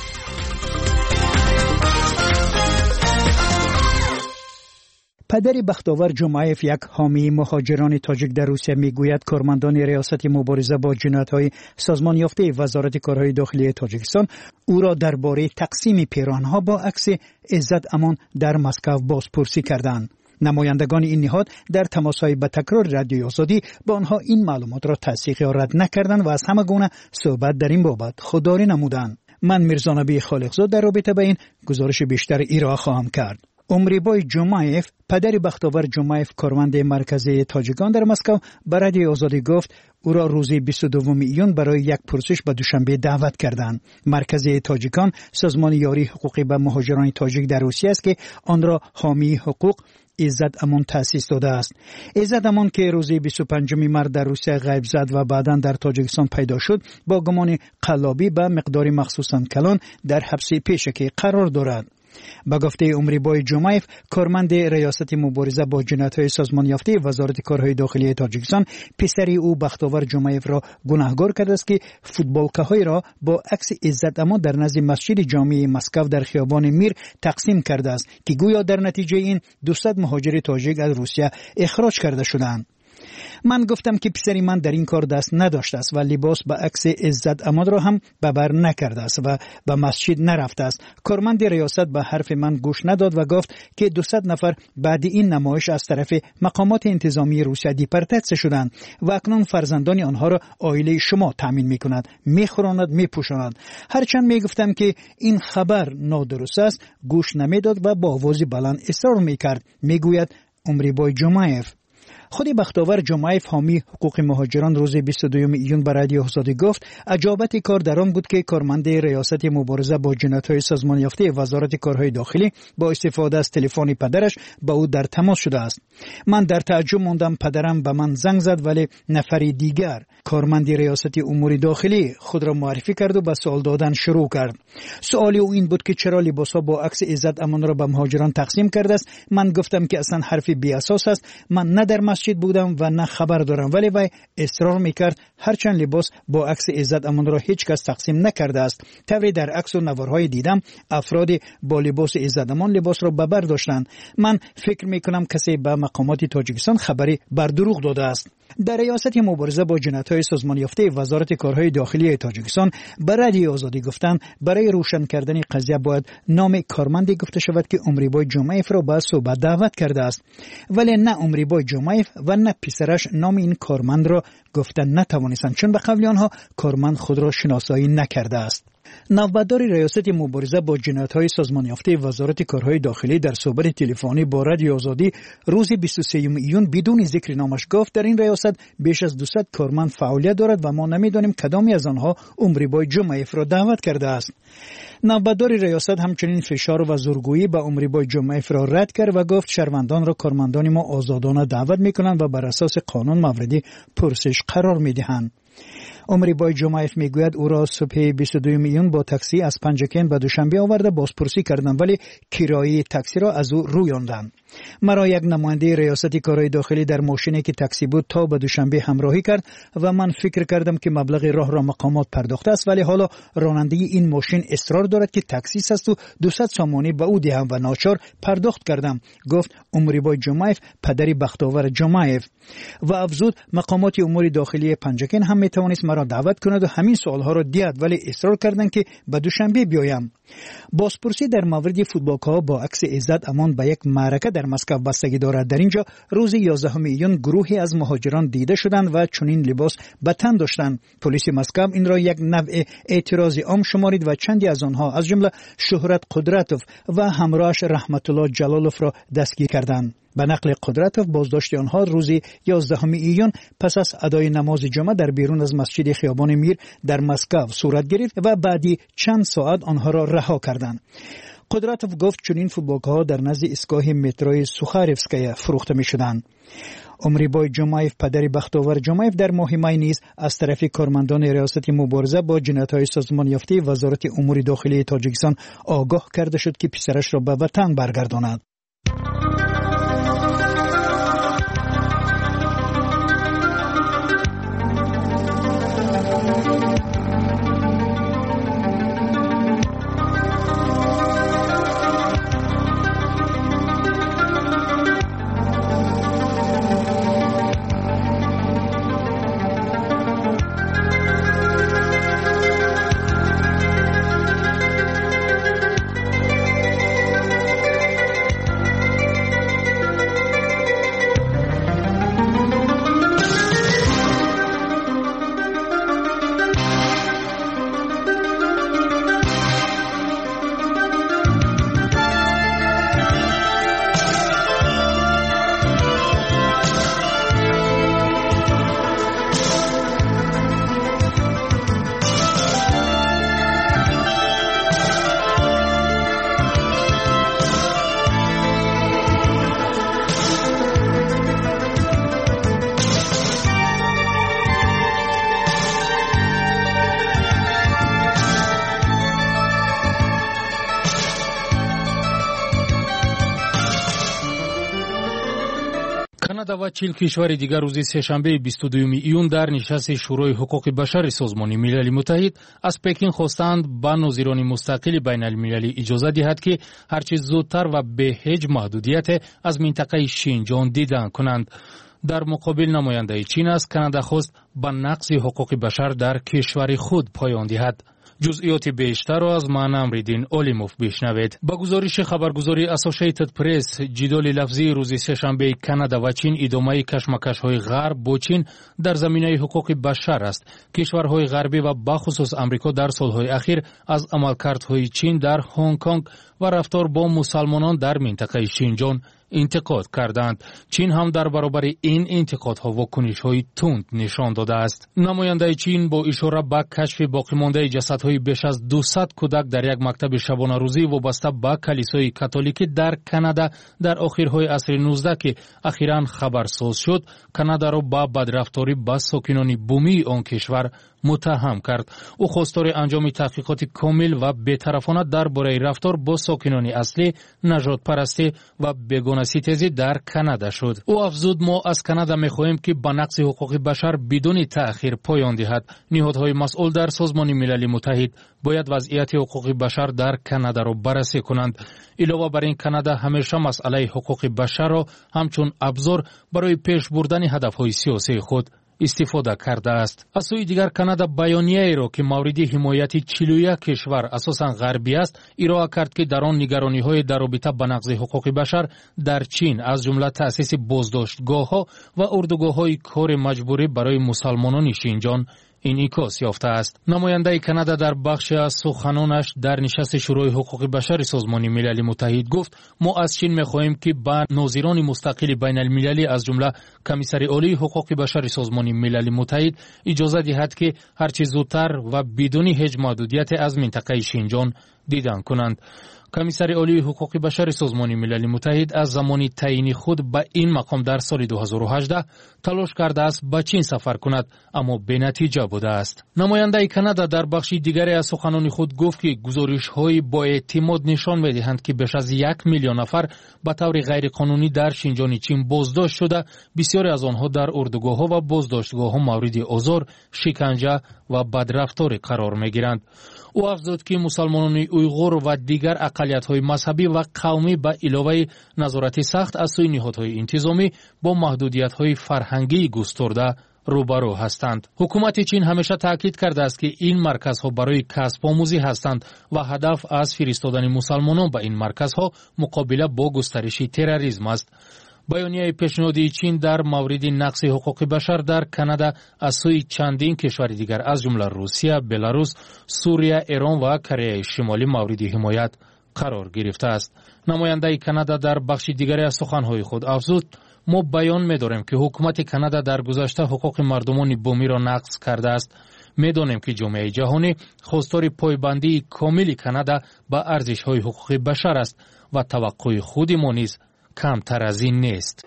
پدر بختاور جمعیف، یک حامی مهاجران تاجیک در روسیه، میگوید کارمندان ریاست مبارزه با جنایت‌های سازمان یافته وزارت کارهای داخلی تاجیکستان او را درباره تقسیم پیراهن‌ها با عکس عزت امان در مسکو بازپرسی کردند. نمایندگان این نهاد در تماس‌های به تکرار رادیوی آزادی با آنها این معلومات را تصدیق یا رد نکردند و از همه گونه صحبت در این بابت خودداری نمودند. من میرزا نبی خالقزاد در رابطه با این گزارش بیشتر ارائه خواهم کرد. عمریبای جمعیف، پدر بختاور جمعیف، کارمند مرکزی تاجیکان در مسکو، به رادیوی آزادی گفت او را روز بیست و دوم ایون برای یک پرسش به دوشنبه دعوت کردند. مرکزی تاجیکان سازمان یاری حقوقی به مهاجران تاجیک در روسیه است که آن را حامی حقوق عزت امان تأسیس داده است. عزت امان که روز بیست و پنجم مارس در روسیه غیب زد و بعداً در تاجیکستان پیدا شد، با گمان قلابی به مقداری مخصوصاً کلان در حبس پیشکی قرار دارد. با گفته عمریبای جمعیف، کارمند ریاست مبارزه با جنایت‌های سازمان یافته وزارت کارهای داخلی تاجیکستان، پسری او بختاور جمعیف را گناهکار کرده است که فوتبالکه‌های را با عکس عزت امان در نزد مسجد جامع مسکو در خیابان میر تقسیم کرده است که گویا در نتیجه این دویست مهاجر تاجیک از روسیه اخراج کرده شدند. من گفتم که پسری من در این کار دست نداشته است و لباس با عکس عزت امان را هم ببر نکرده است و به مسجد نرفته است. کارمند ریاست به حرف من گوش نداد و گفت که دویست نفر بعد این نمایش از طرف مقامات انتظامی روسیه دیپورتاسیون شدند و اکنون فرزندان آنها را عائله شما تامین می‌کند، می‌خوراند، می‌پوشاند. هرچند می‌گفتم که این خبر نادرست است، گوش نمی‌داد و با آواز بلند اصرار می‌کرد، می‌گوید عمریبای جمعیف. خود بختاور جمعیف، حامی حقوق مهاجران، روز بیست و دوم ایون به رادیوی آزادی گفت عجابت کار در آن بود که کارمند ریاست مبارزه با جنایت‌های سازمان یافته وزارت کارهای داخلی با استفاده از تلفن پدرش با او در تماس شده است. من در تعجب ماندم. پدرم به من زنگ زد ولی نفری دیگر، کارمند ریاست امور داخلی، خود را معرفی کرد و به سوال دادن شروع کرد. سوالی او این بود که چرا لباس‌ها با عکس عزت امان را به مهاجران تقسیم کرده است. من گفتم که اصلا حرف بی اساس است. من نه در مسجد بودم و نه خبر دارم، ولی وی اصرار میکرد هرچند لباس با عکس عزت امان را هیچ کس تقسیم نکرده است. طوری در عکس و نوارهای دیدم افراد با لباس عزت امان لباس را به بر داشتند. من فکر میکنم کسی به مقامات تاجیکستان خبری بر دروغ داده است. در ریاست مبارزه با جنایت‌های سازمان یافته وزارت کارهای داخلی تاجیکستان به رادیوی آزادی گفتند برای روشن کردن قضیه باید نام کارمندی گفته شود که عمریبای جمعیف را به صحبت دعوت کرده است، ولی نه عمریبای جمعیف و نه پسرش نام این کارمند را گفتن نتوانستند، چون به قول آنها کارمند خود را شناسایی نکرده است. نوبتدار ریاست مبارزه با جنایت‌های سازمان یافته وزارت کارهای داخلی در صحبت تلفنی با رادیوی آزادی روز بیست و سوم ایون بدون ذکر نامش گفت در این ریاست بیش از دویست کارمند فعالیت دارد و ما نمی‌دانیم کدامی از آنها عمریبای جمعیف را دعوت کرده است. نوبتدار ریاست همچنین فشار و زورگویی به عمریبای جمعیف را رد کرد و گفت شهروندان را کارمندان ما آزادانه دعوت می‌کنند و بر اساس قانون موردی پرسش قرار می‌دهند. عمریبای جمعیف میگوید او را صبح بیست و دوم ایون با تاکسی از پنجکن به دوشنبه آورده بازپرسی کردند ولی کرایه تاکسی را از او رویاندند. مرا یک نماینده ریاست کارهای داخلی در ماشینی که تاکسی بود تا به دوشنبه همراهی کرد و من فکر کردم که مبلغ راه را مقامات پرداخته است، ولی حالا راننده این ماشین اصرار دارد که تاکسیست است و دویست سامانی به او دهم و ناچار پرداخت کردم، گفت عمریبای جمعیف، پدری بختاور جمعیف. و افزود مقامات امور داخلی پنجکین هم میتوانست مرا دعوت کند و همین سوالها را دید، ولی اصرار کردند که به دوشنبه بیایم. بازپرسی در مورد فوتبالک‌ها با عکس عزت امان به یک معرکه در مسکو بستگی دارد. در اینجا روز یازدهم ایون گروهی از مهاجران دیده شدند و چنین لباس به تن داشتند. پلیس مسکو این را یک نوع اعتراض عام شمارید و چندی از آنها از جمله شهرت قدرتوف و همراهش رحمت الله جلالوف را دستگیر کردند. به نقل قدرتوف بازداشت آنها روز یازدهم ایون پس از ادای نماز جمعه در بیرون از مسجد خیابان میر در مسکو صورت گرفت و بعدی چند ساعت آنها را رها کردند. قدرتوف گفت چنین فوتبالک‌ها در نزد ایستگاه متروی سوخارفسکایا فروخته می‌شدند. عمریبای جمعیف، پدری بختاور جمعیف، در ماه می نیز از طرف کارمندان ریاست مبارزه با جنایت‌های سازمان یافته وزارت امور داخلی تاجیکستان آگاه کرده شد که پسرش را به وطن برگرداند. کانادا و چهل کشور دیگر روز سه‌شنبه بیست و دوم ایون در نشست شورای حقوق بشر سازمان ملل متحد از پکین خواستند به ناظران مستقل بین المللی اجازه دهد که هرچه زودتر و به هیچ محدودیت از منطقه شینجان دیدن کنند. در مقابل نماینده چین از کانادا خواست به نقض حقوق بشر در کشور خود پایان دهد. جزئیات بیشتر را از من امریدین اولیموف بشنوید. با گزارش خبرگزاری اسوسییتد پرس، جدال لفظی روز سه‌شنبه کانادا و چین ادامه کشمکش‌های غرب با چین در زمینه حقوق بشر است. کشورهای غربی و بخصوص آمریکا در سالهای اخیر از عملکردهای چین در هنگ کنگ و رفتار با مسلمانان در منطقه شینجان انتقاد کردند. چین هم در برابر این انتقادها واکنش‌های تند نشان داده است. نماینده چین با اشاره به کشف باقی مانده جسدهای بیش از دویست کودک در یک مکتب شبانه روزی وابسته به کلیسای کاتولیکی در کانادا در آخرهای عصر نوزده که اخیراً خبرساز شد، کانادا را با بدرفتاری با ساکنان بومی آن کشور متهم کرد. او خواستار انجام تحقیقات کامل و بی‌طرفانه درباره رفتار با ساکنان اصلی، نژاد پرستی و بیگانه ستیزی در کانادا شد. او افزود ما از کانادا می‌خواهیم که به نقض حقوق بشر بدون تأخیر پایان دهد. نهادهای مسئول در سازمان ملل متحد باید وضعیت حقوق بشر در کانادا را بررسی کنند. علاوه بر این کانادا همیشه مسئله حقوق بشر را همچون ابزار برای پیش بردن هدف‌های سیاسی خود استفاده کرده است. از سوی دیگر کانادا بیانیه‌ای را که مورد حمایت چهل و یک کشور اساساً غربی است ارائه کرد که در آن نگرانی‌های در رابطه با نقض حقوق بشر در چین از جمله تأسیس بازداشتگاه‌ها و اردوگاه‌های کار مجبوری برای مسلمانان شینجان انعکاس یافته است. نماینده کانادا در بخش از سخنانش در نشست شورای حقوق بشر سازمان ملل متحد گفت ما از چین می‌خواهیم که با ناظران مستقل بین المللی از جمله کمیسر عالی حقوق بشر سازمان ملل متحد اجازه دهد که هرچه زودتر و بدون هیچ محدودیت از منطقه شینجان دیدن کنند. کمیسر عالی حقوق بشر سازمان ملل متحد از زمانی تعیین خود به این مقام در سال دو هزار و هجده تلاش کرده است به چین سفر کند، اما به نتیجه بوده است. نماینده کانادا در بخش دیگری از سخنان خود گفت که گزارش‌های با اعتماد نشان می‌دهند که بیش از یک میلیون نفر به طور غیرقانونی در شینجان چین بازداشت شده، بسیاری از آنها در اردوگاه‌ها و بازداشتگاه‌ها مورد آزار، شکنجه و بدرفتاری قرار می‌گیرند. او افزود که مسلمانان اویغور و دیگر اقلیت‌های مذهبی و قومی به علاوه نظارت سخت از سوی نهادهای انتظامی با محدودیت‌های فرهنگی گسترده روبرو هستند. حکومت چین همیشه تاکید کرده است که این مرکزها برای کسب آموزی هستند و هدف از فرستادن مسلمانان به این مرکزها مقابله با گسترش تروریسم است. بیانیه پیشنهادی چین در مورد نقض حقوق بشر در کانادا از سوی چندین کشور دیگر از جمله روسیه، بلاروس، سوریه، ایران و کره شمالی مورد حمایت قرار گرفته است. نماینده کانادا در بخش دیگری از سخنهای خود افزود: ما بیان می‌داریم که حکومت کانادا در گذشته حقوق مردمان بومی را نقض کرده است. می‌دانیم که جامعه جهانی خواستار پایبندی کامل کانادا به ارزش‌های حقوق بشر است و توقع خود ما نیز کمتر از این نیست.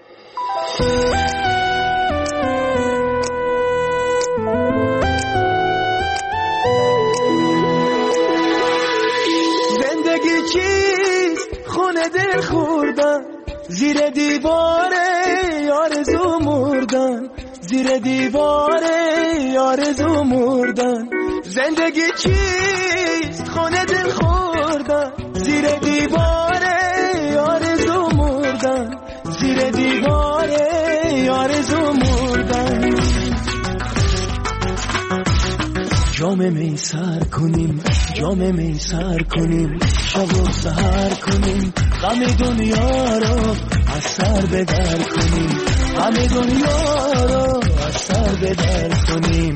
زندگی چیست؟ خونه دل خوردن، زیر دیوار آرزو مردن، زیر دیوار آرزو مردن. زندگی چیست؟ خونه دل خوردن، زیر دیوار آرزو مردن، زیر دیوار آرزو مردن. جام می سر کنیم، جام می سر کنیم، شب و سحر کنیم، غم دنیا رو از سر به در کنیم، غم دنیا رو از سر به در کنیم.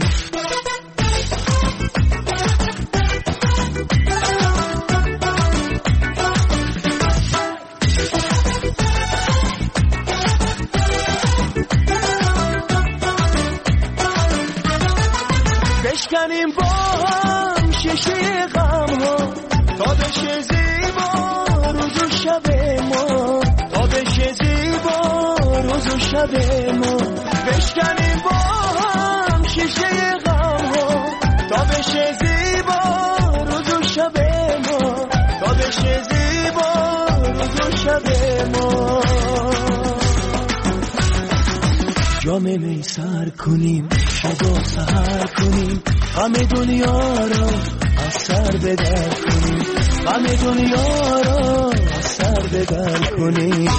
بشکنیم با هم شیشه غم ها تا بشه زیبا روز و شب ما، تا بشه زیبا روز و شب ما. بشکنیم با هم شیشه غم ها تا بشه زیبا روز و شب ما، تا بشه زیبا روز و شب ما. جام می سر کنیم، شب و سحر کنیم، غم دنیا رو از سر به در کنیم، غم دنیا رو از سر به در کنیم.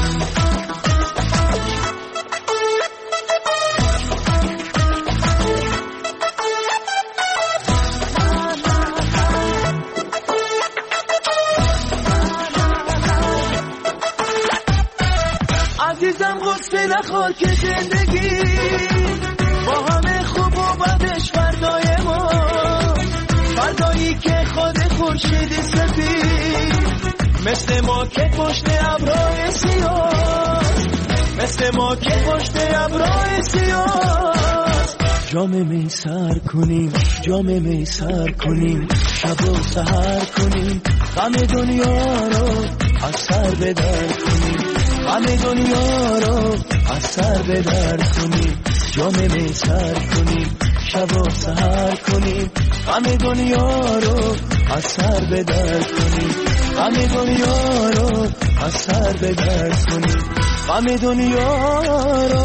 عزیزم غصه نخور که زندگی با همه خوب و بدش فردای ما، فردایی که خود خورشیدی سفید، مثل ما که پشت ابرهای سیاه، مثل ما که پشت ابرهای سیاه. جام می سر کنیم، جام می سر کنیم، شب و سحر کنیم، غم دنیا رو از سر به در کنیم، غم دنیا رو از سر به در کنیم. جام می سر کنیم، شب و سحر کنیم، غم دنیا رو از سر به در کنیم، غم دنیا رو از سر به در کنیم، غم دنیا رو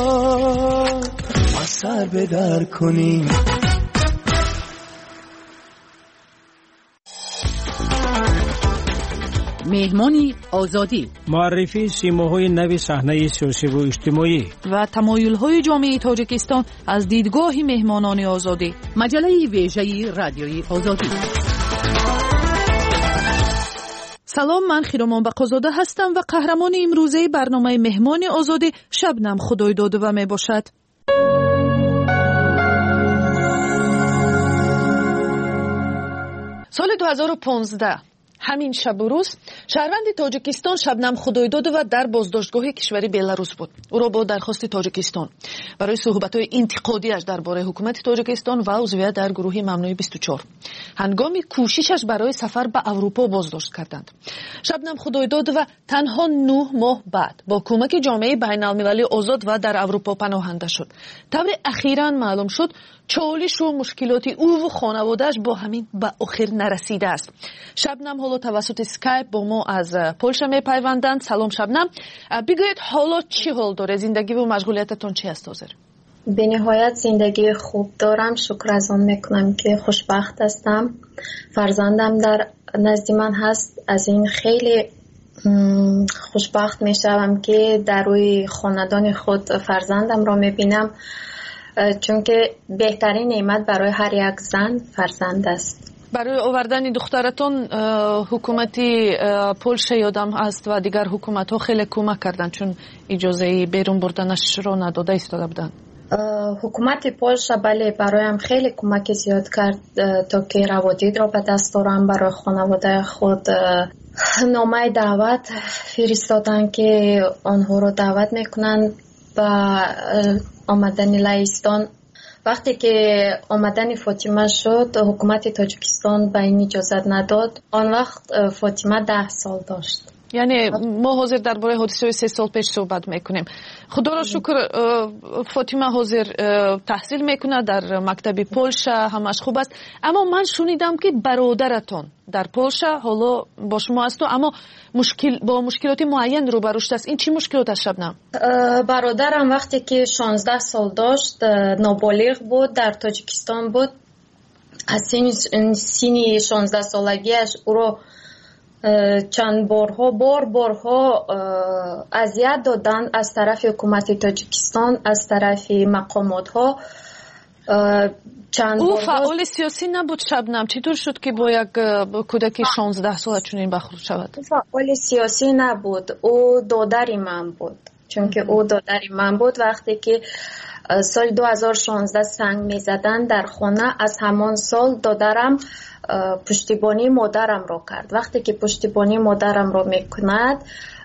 از سر به در کنیم. مهمانی آزادی، معرفی سیماهای نو صحنه سیاسی و اجتماعی و تمایل‌های جامعه تاجیکستان از دیدگاه مهمانان آزادی. مجله ویژه رادیوی آزادی. سلام، من خیرامان بقازاده هستم و قهرمان امروزه برنامه مهمان آزادی شبنم خدایدادوه می باشد. سال دو هزار و پانزده همین شب و روز شهروند تاجیکستان شبنم خدایدادوه در بازداشتگاه کشوری بلاروس بود. او را با درخواست تاجیکستان برای صحبت‌های انتقادی‌اش درباره حکومت تاجیکستان و عضویت در گروه ممنوع بیست و چهار هنگام کوششش برای سفر به اروپا بازداشت کردند. شبنم خدایداد و تنها نه ماه بعد با کمک جامعه بین المللی آزاد و در اروپا پناهنده شد. طور اخیراً معلوم شد چالش و مشکلات او و خانواده‌اش با همین به آخر نرسیده است. شبنم حالا توسط اسکایپ با ما از پولشا میپیوندند. سلام شبنم، بگویید حالا چی حال داره؟ زندگی و مشغولیتتون چی است حاضر؟ به نهایت زندگی خوب دارم، شکر از آن میکنم که خوشبخت هستم. فرزندم در نزد من هست، از این خیلی خوشبخت میشم که در روی خاندان خود فرزندم را میبینم، چون که بهترین نعمت برای هر یک زن فرزند است. برای آوردن دخترتون حکومتی پولشا یادم است و دیگر حکومت ها خیلی کمک کردن، چون اجازه بیرون بردنش را نداده ایستاده بودن. حکومت پولشا بله برایم خیلی کمک زیاد کرد تا که روادید را به دست آورم. برای خانواده خود نامه دعوت فرستادن که آنها را دعوت میکنن به آمدن لهستان. وقتی که آمدن فاطمه شد حکومت تاجیکستان به این اجازت نداد. آن وقت فاطمه ده سال داشت. یعنی ما حاضر درباره حادثه سه سال پیش صحبت میکنیم. خدا را شکر فاطمه حاضر تحصیل میکنه در مکتب پولشا، همش خوب است. اما من شنیدم که برادرتون در پولشا حالا با شما است، اما مشکل با مشکلات معین روبرو شده است. این چی مشکلات است شبنم؟ برادرم وقتی که شانزده سال داشت نابالغ بود، در تاجیکستان بود. از سن شانزده سالگیش او را چند بارها بار بارها اذیت دادن از طرف حکومت تاجیکستان، از طرف مقامات ها. او فعال سیاسی نبود شبنم، چطور شد که با یک کودک شانزده ساله چنین برخورد شود؟ فعال سیاسی نبود، او دادر من بود، چون که او دادر من بود. وقتی که سال دو هزار و شانزده سنگ می زدن در خانه، از همان سال دادرم پشتیبانی مادرم را کرد. وقتی که پشتیبانی مادرم را میکند،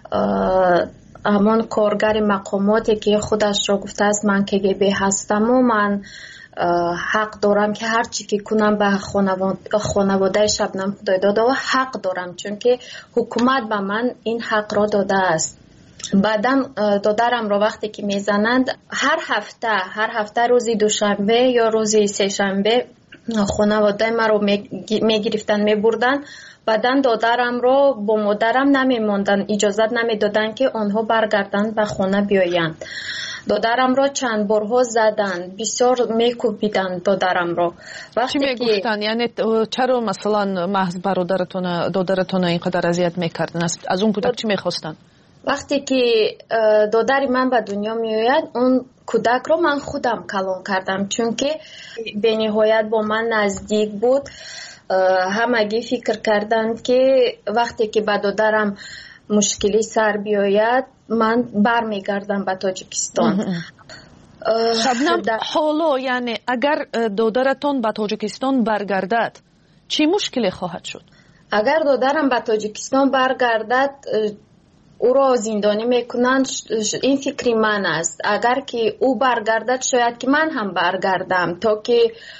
همان کارگر مقاماتی که خودش را گفته است من که گی بی هستم و من حق دارم که هر چی که کنم به خانواده شبنم خدایداد و حق دارم، چون که حکومت به من این حق را داده است. بعدم دادرم را وقتی که میزنند هر هفته هر هفته روزی دوشنبه یا روزی سه شنبه خانواده ما رو میگرفتن میبردن. بعدن دادرم رو با مادرم نمیموندن، اجازت نمیدادن که آنها برگردن به خانه بیایند. دادرم رو چند بارها زدن، بسیار میکوبیدن دادرم رو. چی میگفتن؟ یعنی چرا مثلا محض برادرتون دادرتون اینقدر اذیت میکردن؟ از اون کودک چی میخواستن؟ وقتی که دادر من به دنیا میآید، اون کودک رو من خودم کلان کردم، چون که به نهایت با من نزدیک بود. همگی فکر کردند که وقتی که به دادرم مشکلی سر بیاید من برمیگردم به تاجیکستان. شبنم حالا یعنی اگر دادرتون به تاجیکستان برگردد چی مشکلی خواهد شد؟ اگر دادرم به تاجیکستان برگردد او را زندانی میکنند. این فکری من است. اگر که او برگردد شاید که من هم برگردم، تا که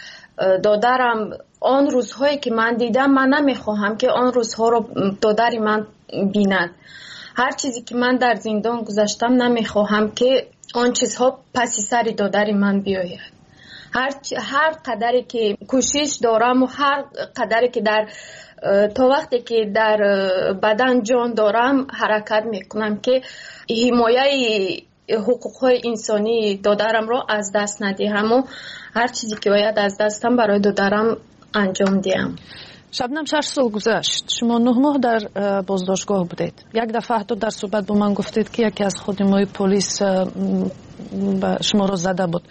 دادرم آن روزهایی که من دیدم من نمیخواهم که آن روزها رو دادری من بیند. هر چیزی که من در زندان گذاشتم نمیخواهم که آن چیزها پس سر دادری من بیاید. هر هر قدری که کوشش دارم و هر قدری که در تا وقتی که در بدن جان دارم حرکت میکنم که حمایه حقوقهای انسانی دادرم را از دست ندهم و هر چیزی که باید از دستم برای دادرم انجام دهم. شبنم شش سال گذشت، شما نه ماه در بازداشتگاه بودید. یک دفعه حتی در صحبت با من گفتید که یکی از خادمای پلیس شما را زده بود.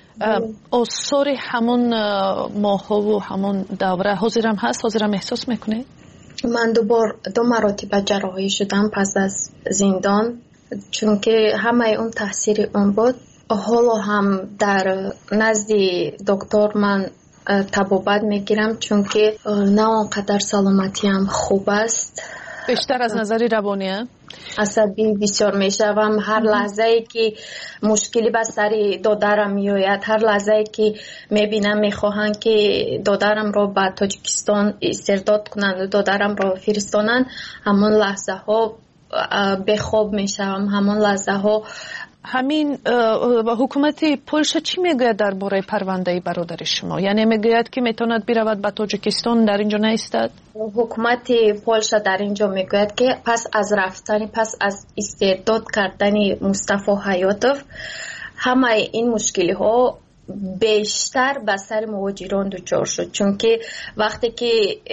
آثار همون ماه و همون دوره حاضرم هست؟ حاضرم احساس میکنه؟ من دو بار دو مراتب جراحی شدم پس از زندان، چون که همه اون تاثیر اون بود. حالا هم در نزد دکتر من طبابت میگیرم، چون که نه آنقدر سلامتی هم خوب است. بیشتر از نظر روانی عصبی بسیار میشوم. هر لحظه ای که مشکلی به سر دادرم میآید، هر لحظه ای که میبینم میخواهند که دادرم را به تاجیکستان استرداد کنند و دادرم را فرستانند، همون لحظه ها به خواب میشوم. همون لحظه ها همین حکومت پولش چی میگوید درباره پرونده برادر شما؟ یعنی میگوید که میتواند برود به تاجیکستان، در اینجا نیستد؟ حکومت پولش در اینجا میگوید که پس از رفتن، پس از استرداد کردن مصطفی حیاتوف، همه این مشکلی ها بیشتر به سر مهاجران دچار شد. چون که وقتی که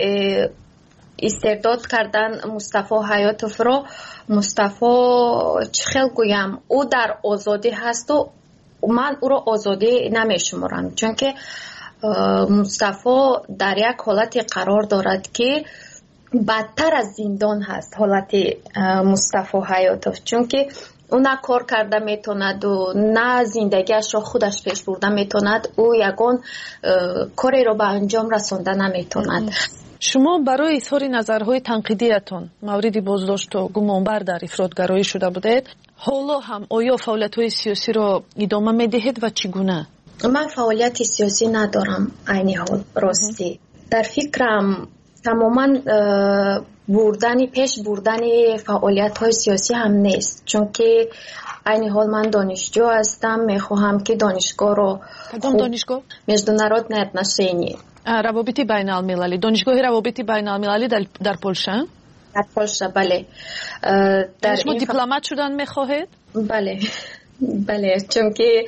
استرداد کردن مصطفی حیاتوف را، مصطفی چه خیلی گویم او در آزادی هست و من او را آزادی نمیشمارم، چون که مصطفی در یک حالتی قرار دارد که بدتر از زندان هست حالت مصطفی حیاتوف، چون که او نه کار کرده میتوند و نه زندگیش را خودش پیش برده میتوند، او یگان کاری را به انجام رسانده نمیتوند. شما برای اظهار نظرهای تنقیدیتون موردی بازداشت و گمانبر در افراطگرایی شده بودید، حالا هم آیا فعالیت‌های سیاسی را ادامه میدهید و چگونه؟ من فعالیت سیاسی ندارم عین حال راستی. در فکرم تماما بردن پیش بردن فعالیت‌های سیاسی هم نیست، چون که عین حال من دانشجو هستم، میخواهم که دانشگاه رو کدام دانشگاه؟ международное отношения. روابط بین المللی، دانشگاه روابط بین المللی در, در پولشه؟ در پولشه بله. در شما دیپلمات شدن میخواهید؟ بله بله، چون که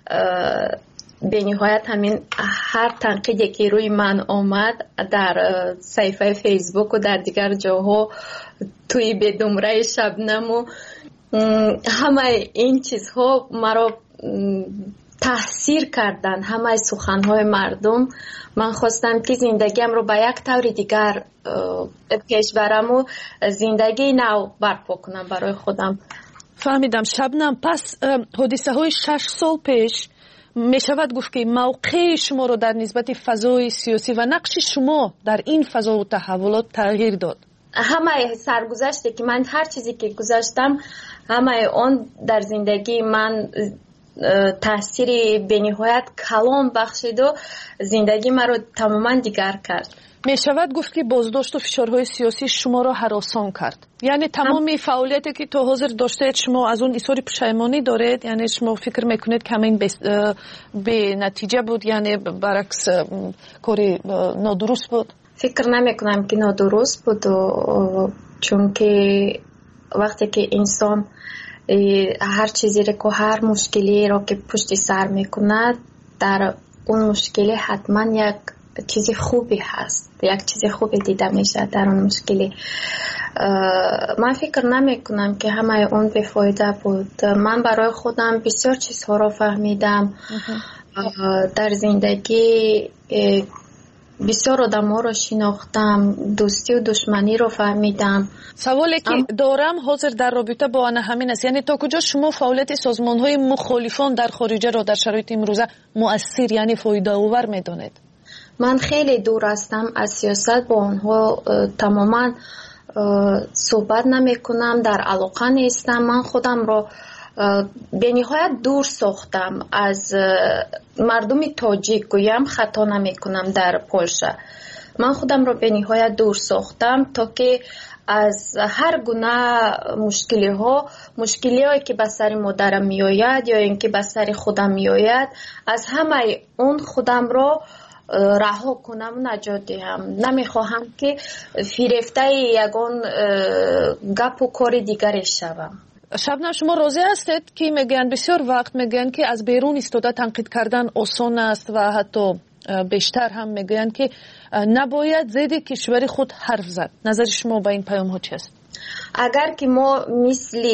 به نهایت همین هر تنقیدی که روی من آمد در صفحه فیسبوک و در دیگر جاها، توی بدمره شبنم و همه این چیزها مرا تاثیر کردن، همه سخنهای مردم. من خواستم که زندگیم رو به یک طور دیگر پیش برم و زندگی نو برپا کنم برای خودم. فهمیدم. شبنم، پس حادثه های شش سال پیش می شود گفت که موقع شما رو در نسبت فضای سیاسی و نقش شما در این فضا و تحولات تغییر داد؟ همه سرگذشته که من هر چیزی که گذاشتم، همه آن در زندگی من تأثیر بنهایت کلان بخشید و زندگی من رو تماما دیگر کرد. می شود گفت که بازداشت و فشارهای سیاسی شما را هراسان کرد؟ یعنی تمام فعالیتی که تا حاضر داشتید شما از اون اظهار پشیمانی دارید؟ یعنی شما فکر میکنید که همین به نتیجه بود، یعنی برعکس کاری نادرست بود؟ فکر نمیکنم که نادرست بود، چون که وقتی که انسان هر چیزی رو که هر مشکلی رو که پشت سر میکند، در اون مشکلی حتما یک چیز خوبی هست، یک چیز خوبی دیده میشه در اون مشکلی. من فکر نمی کنم که همه اون بفایده بود. من برای خودم بسیار چیزها رو فهمیدم در زندگی، بسیار آدم ها رو شناختم، دوستی و دشمنی رو فهمیدم. سوالی که ام... دارم حاضر در رابطه با آن همین است، یعنی تا کجا شما فعالیت سازمان های مخالفان در خارجه را در شرایط امروزه مؤثر یعنی فایده آور میدونید؟ من خیلی دور هستم از سیاست، با آنها تماما صحبت نمی کنم، در علاقه نیستم. من خودم را به نهایت دور ساختم از مردم تاجیک، گویم خطا نمی کنم در پولشه. من خودم را به نهایت دور ساختم تا که از هر گونه مشکلی ها مشکلی هایی که به سر مادرم می آید یا اینکه به سر خودم می آید، از همه اون خودم را رها کنم و نجات دهم. نمیخواهم که فریفته یگان گپ و کار دیگری شوم. شبنم، شما راضی هستید که میگن بسیار وقت میگن که از بیرون ایستاده تنقید کردن آسان است و حتی بیشتر هم میگن که نباید ضد کشور خود حرف زد؟ نظر شما با این پیام ها چی است؟ اگر که ما مثل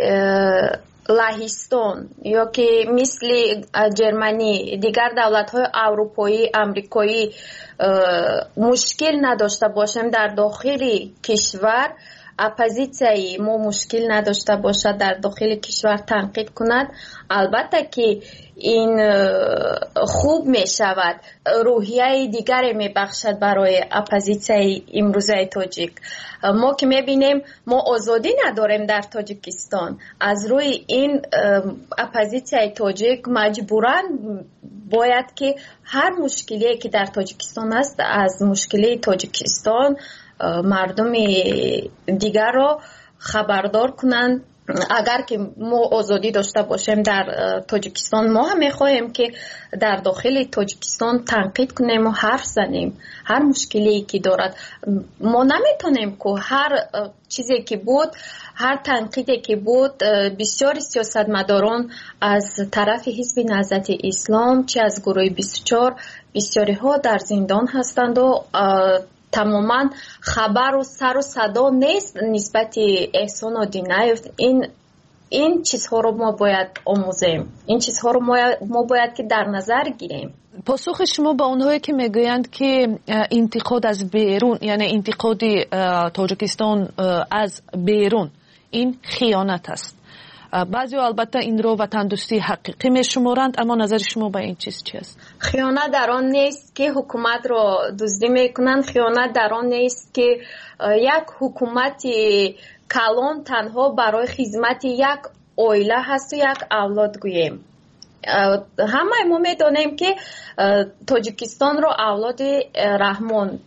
لهستان یا که مثل جرمنی دیگر دولت های اروپایی امریکایی مشکل نداشته باشیم در داخل کشور، اپوزیسیای ما مشکل نداشته باشد در داخل کشور تنقید کند، البته که این خوب می شود، روحیه دیگری می بخشد برای اپوزیسیای امروزه تاجیک. ما که می بینیم ما آزادی نداریم در تاجیکستان، از روی این اپوزیسیای تاجیک مجبوراً باید که هر مشکلی که در تاجیکستان است از مشکلی تاجیکستان مردم دیگر را خبردار کنند. اگر که ما آزادی داشته باشیم در تاجیکستان، ما هم میخواهیم که در داخل تاجیکستان تنقید کنیم و حرف زنیم هر مشکلی که دارد. ما نمیتونیم که هر چیزی که بود، هر تنقیدی که بود، بسیاری سیاستمداران از طرف حزب نهضت اسلام چه از گروه بیست و چهار بسیاری ها در زندان هستند و تماما خبر و سر و صدا نیست نسبت احسان آدینایف. این این چیزها رو ما باید آموزیم، این چیزها رو ما باید که در نظر گیریم. پاسخ شما با اونهایی که میگویند که انتقاد از بیرون، یعنی انتقاد تاجیکستان از بیرون، این خیانت است. بعضی البته این رو وطن دوستی حقیقی میشمارند، اما نظر شما با این چیز چی است؟ خیانت در آن نیست که حکومت رو دزدی میکنند، خیانت در آن نیست که یک حکومت کلان تنها برای خدمت یک عائله هست و یک اولاد گوییم. همه ما میدونیم که تاجیکستان رو اولاد رحمان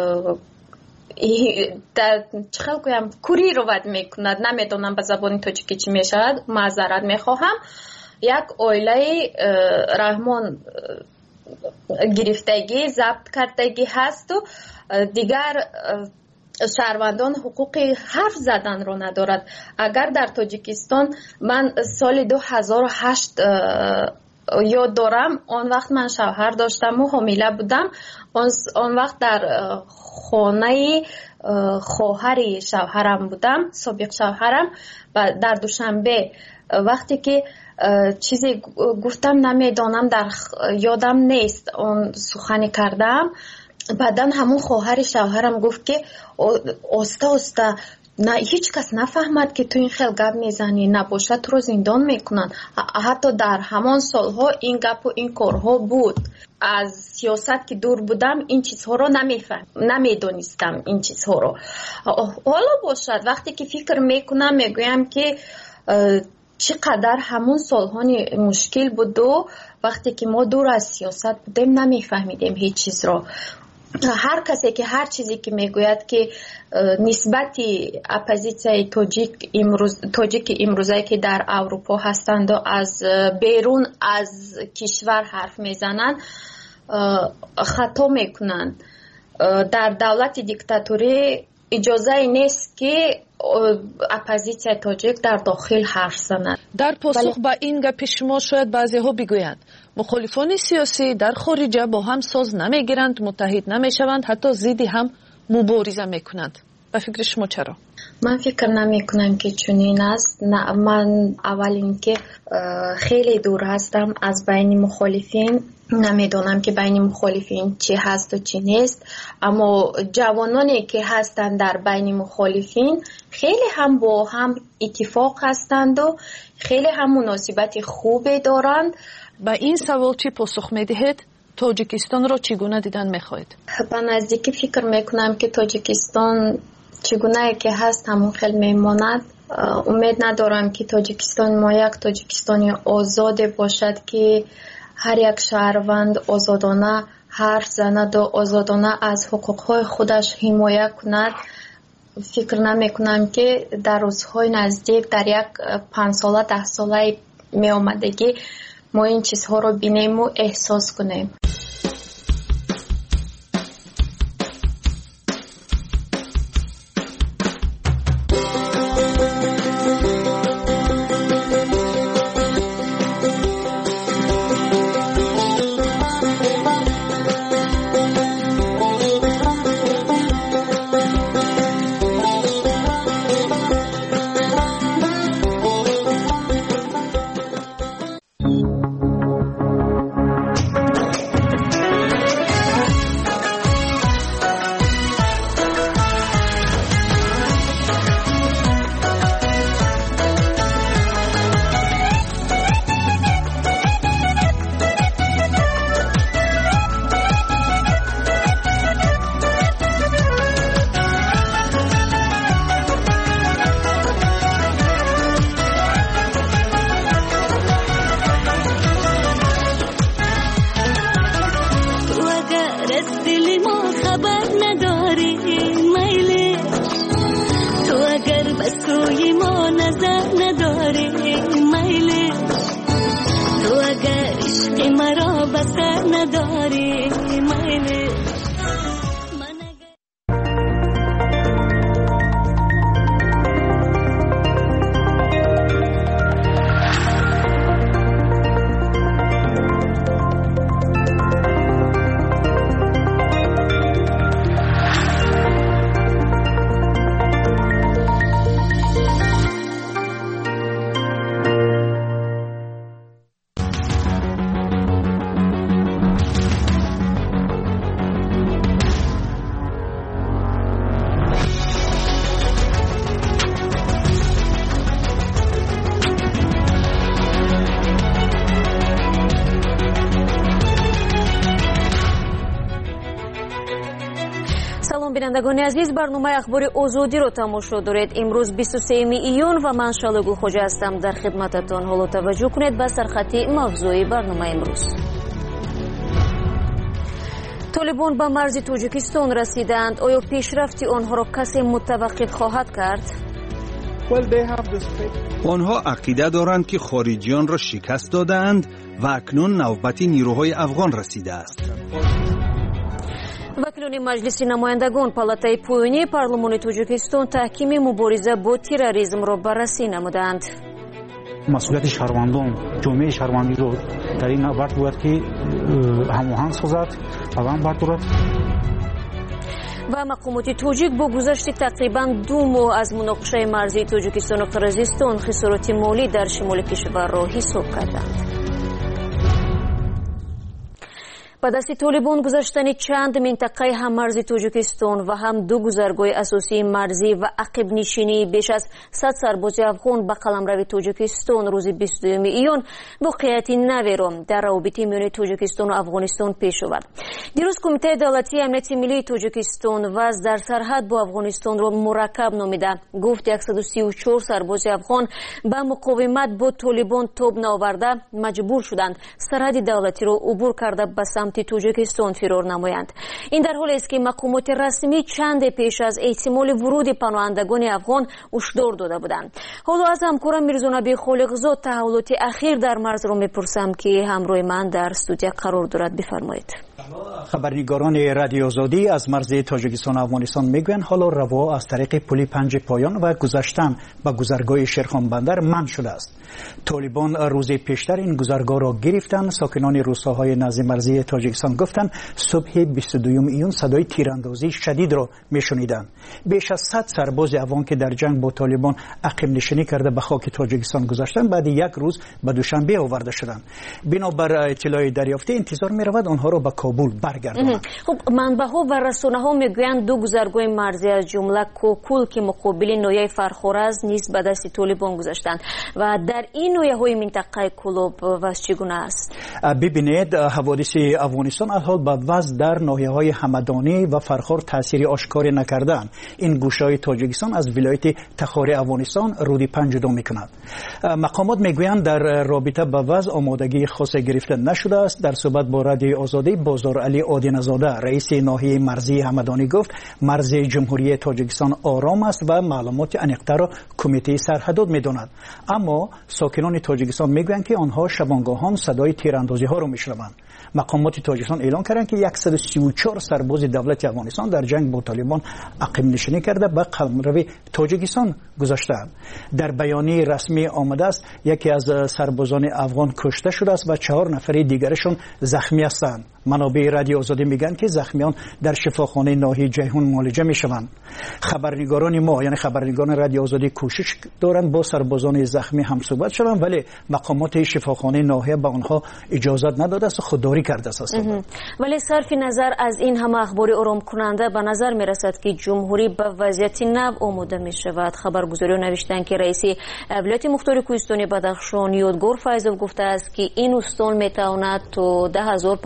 در چخل گویم کوری رو ود میکند، نمیدونم به زبان تاجیکی چی میشود، معذرت میخواهم. یک عائله رحمان گرفتگی ضبط کردگی هست و دیگر شهروندان حقوق حرف زدن رو ندارد. اگر در تاجیکستان من سال دو هزار و هشت یاد دارم، آن وقت من شوهر داشتم و حامله بودم، آن وقت در خانه خواهر شوهرم بودم، سابق شوهرم، و در دوشنبه وقتی که چیزی گفتم نمیدانم، در یادم نیست، اون سخنی کردم، بعدن همون خواهر شوهرم گفت که آسته آسته، نه هیچ کس نفهمد که تو این خیلی گپ میزنی، نباشه تو رو زندان میکنن. حتی در همان سالها این گپ و این کارها بود. از سیاست که دور بودم این چیزها رو نمیفهم، نمیدونستم این چیزها رو. حالا باشد وقتی که فکر میکنم میگویم که چقدر همون سالها مشکل بود و وقتی که ما دور از سیاست بودیم نمیفهمیدیم هیچ چیز رو. هر کسی که هر چیزی که میگوید که نسبت اپوزیسیای تاجیک امروز تاجیک امروزه که در اروپا هستند و از بیرون از کشور حرف میزنند خطا میکنند. در دولت دیکتاتوری اجازه نیست که اپوزیسیای تاجیک در داخل حرف زند. در پاسخ با این گپ شما شاید بعضی ها بگویند مخالفان سیاسی در خارج با هم ساز نمیگیرند، متحد نمیشوند، حتی ضد هم مبارزه میکنند. به فکر شما چرا؟ من فکر نمی کنم که چنین است. نه، من اول اینکه خیلی دور هستم از بین مخالفین، نمیدونم که بین مخالفین چی هست و چی نیست، اما جوانانی که هستند در بین مخالفین خیلی هم با هم اتفاق هستند و خیلی هم مناسبت خوبی دارند. با این سوال چی پاسخ میدهید؟ تاجیکستان را چگونه دیدن میخواهید؟ به نزدیکی فکر میکنم که تاجیکستان چگونه که هست همون خیلی میماند. امید ندارم که تاجیکستان ما یک تاجیکستانی آزاد باشد که هر یک شهروند آزادانه حرف زند و آزادانه از حقوقهای خودش حمایت کند. فکر نمی کنم که در روزهای نزدیک در یک پنج ساله ده ساله می آمدگی ما این چیزها رو بینیم و احساس کنیم. از روی ما نظر نداره میله تو اگر عشق مرا بسر نداره میله بینندگان عزیز برنامه اخبار آزادی رو تماشا دارید. امروز بیست و سوم ایون و من شالگو خوجا هستم در خدمتتان. حالا توجه کنید به سرخط موضوعی برنامه امروز. طالبان به مرز تاجیکستان رسیدند. آیا پیشرفت آنها را کسی متوقف خواهد کرد؟ آنها عقیده دارند که خارجیان را شکست دادند و اکنون نوبت نیروهای افغان رسیده است. وکیلان مجلس نمایندگان پالاتای پایینی پارلمان تاجیکستان تحکیم مبارزه با تروریسم را بررسی نمودند. مسئولیت شهروندان جامعه شهروندی رو در این نبرد بود که هماهنگ سازد روان بردارد. و مقامات تاجیک با گذشت تقریبا دو ماه از مناقشه مرزی تاجیکستان و قرقیزستان خسارات مالی در شمال کشور را حساب کردند. با دست طالبان گذاشتن چند منطقه هم مرزی تاجیکستان و هم دو گذرگاه اساسی مرزی و عقب نشینی بیش از صد سرباز افغان به قلمرو تاجیکستان روز بیست و دوم ایون واقعیتی نوی را در روابط میان تاجیکستان و افغانستان پیش آورد. دیروز کمیته دولتی امنیت ملی تاجیکستان وضع در سرحد با افغانستان را مرکب نامیده گفت صد و سی و چهار سرباز افغان به مقاومت با طالبان تاب نآورده مجبور شدند سرحد دولتی را عبور کرده به سمت تاجیکستان فرار نمایند. این در حالی است که مقامات رسمی چند پیش از احتمال ورود پناهندگان افغان هشدار داده بودند. حالا از همکارم میرزا نبی خالقزاد تحولات اخیر در مرز را میپرسم که همراه من در استودیو قرار دارد. بفرمایید. خبرنگاران رادیو آزادی از مرز تاجیکستان و افغانستان میگویند حالا روا از طریق پل پنج پایان و گذشتن به گذرگاه شیرخان بندر منع شده است. طالبان روز پیشتر این گذرگاه را گرفتند. ساکنان روستاهای نزدیک مرزی تاجیکستان گفتند صبح بیست و دوم ایون صدای تیراندازی شدید را میشنیدند. بیش از صد سرباز افغان که در جنگ با طالبان عقب نشینی کرده به خاک تاجیکستان گذاشتند بعد یک روز به دوشنبه آورده شدند. بنابر اطلاع دریافته انتظار می‌رود آنها را به کابل برگردانند. خب منبع‌ها و رسانه‌ها میگویند دو گذرگاه مرزی از جمله کوکول که مقابل ناحیه فرخورز نیز به دست طالبان گذاشتند و در این ناحیه‌های منطقه کلوب وضع چگونه است؟ ببینید حوادث افغانستان الحال به وضع در ناحیه‌های همدانی و فرخار تأثیر آشکاری نکردند. این گوشه‌های تاجیکستان از ولایت تخار افغانستان رودی پنج جدا می‌کند. مقامات میگویند در رابطه با وضع آمادگی خاصی گرفته نشده است. در صحبت با رادیو آزادی بازار علی آدینزاده رئیس ناحیه مرزی همدانی گفت مرز جمهوری تاجیکستان آرام است و معلومات انیق‌تر را کمیته سرحدات می‌داند. اما ساکنان تاجیکستان میگویند که آنها شبانگاهان صدای تیراندازی ها را میشنوند. مقامات تاجیکستان اعلام کردند که صد و سی و چهار سرباز دولت افغانستان در جنگ با طالبان عقب نشینی کرده به قلمرو تاجیکستان گذاشتند. در بیانیه رسمی آمده است یکی از سربازان افغان کشته شده است و چهار نفر دیگرشون زخمی هستند. منابع رادیو آزادی میگن که زخمیان در شفاخانه ناحیه جیهون معالجه میشوند. خبرنگاران ما یعنی خبرنگاران رادیو آزادی کوشش دارند با سربازان زخمی هم صحبت شوند ولی مقامات شفاخانه ناحیه به آنها اجازه نداده است و خودداری کرده است. ولی صرف نظر از این همه اخبار آرام کننده به نظر میرسد که جمهوری به وضعیت نو آماده می شود. خبرگزاری نوشتند که رئیس ولایت مختار کوهستانی بدخشان یادگار فیضوف گفته است که این استان میتواند تا ده هزار پناهنده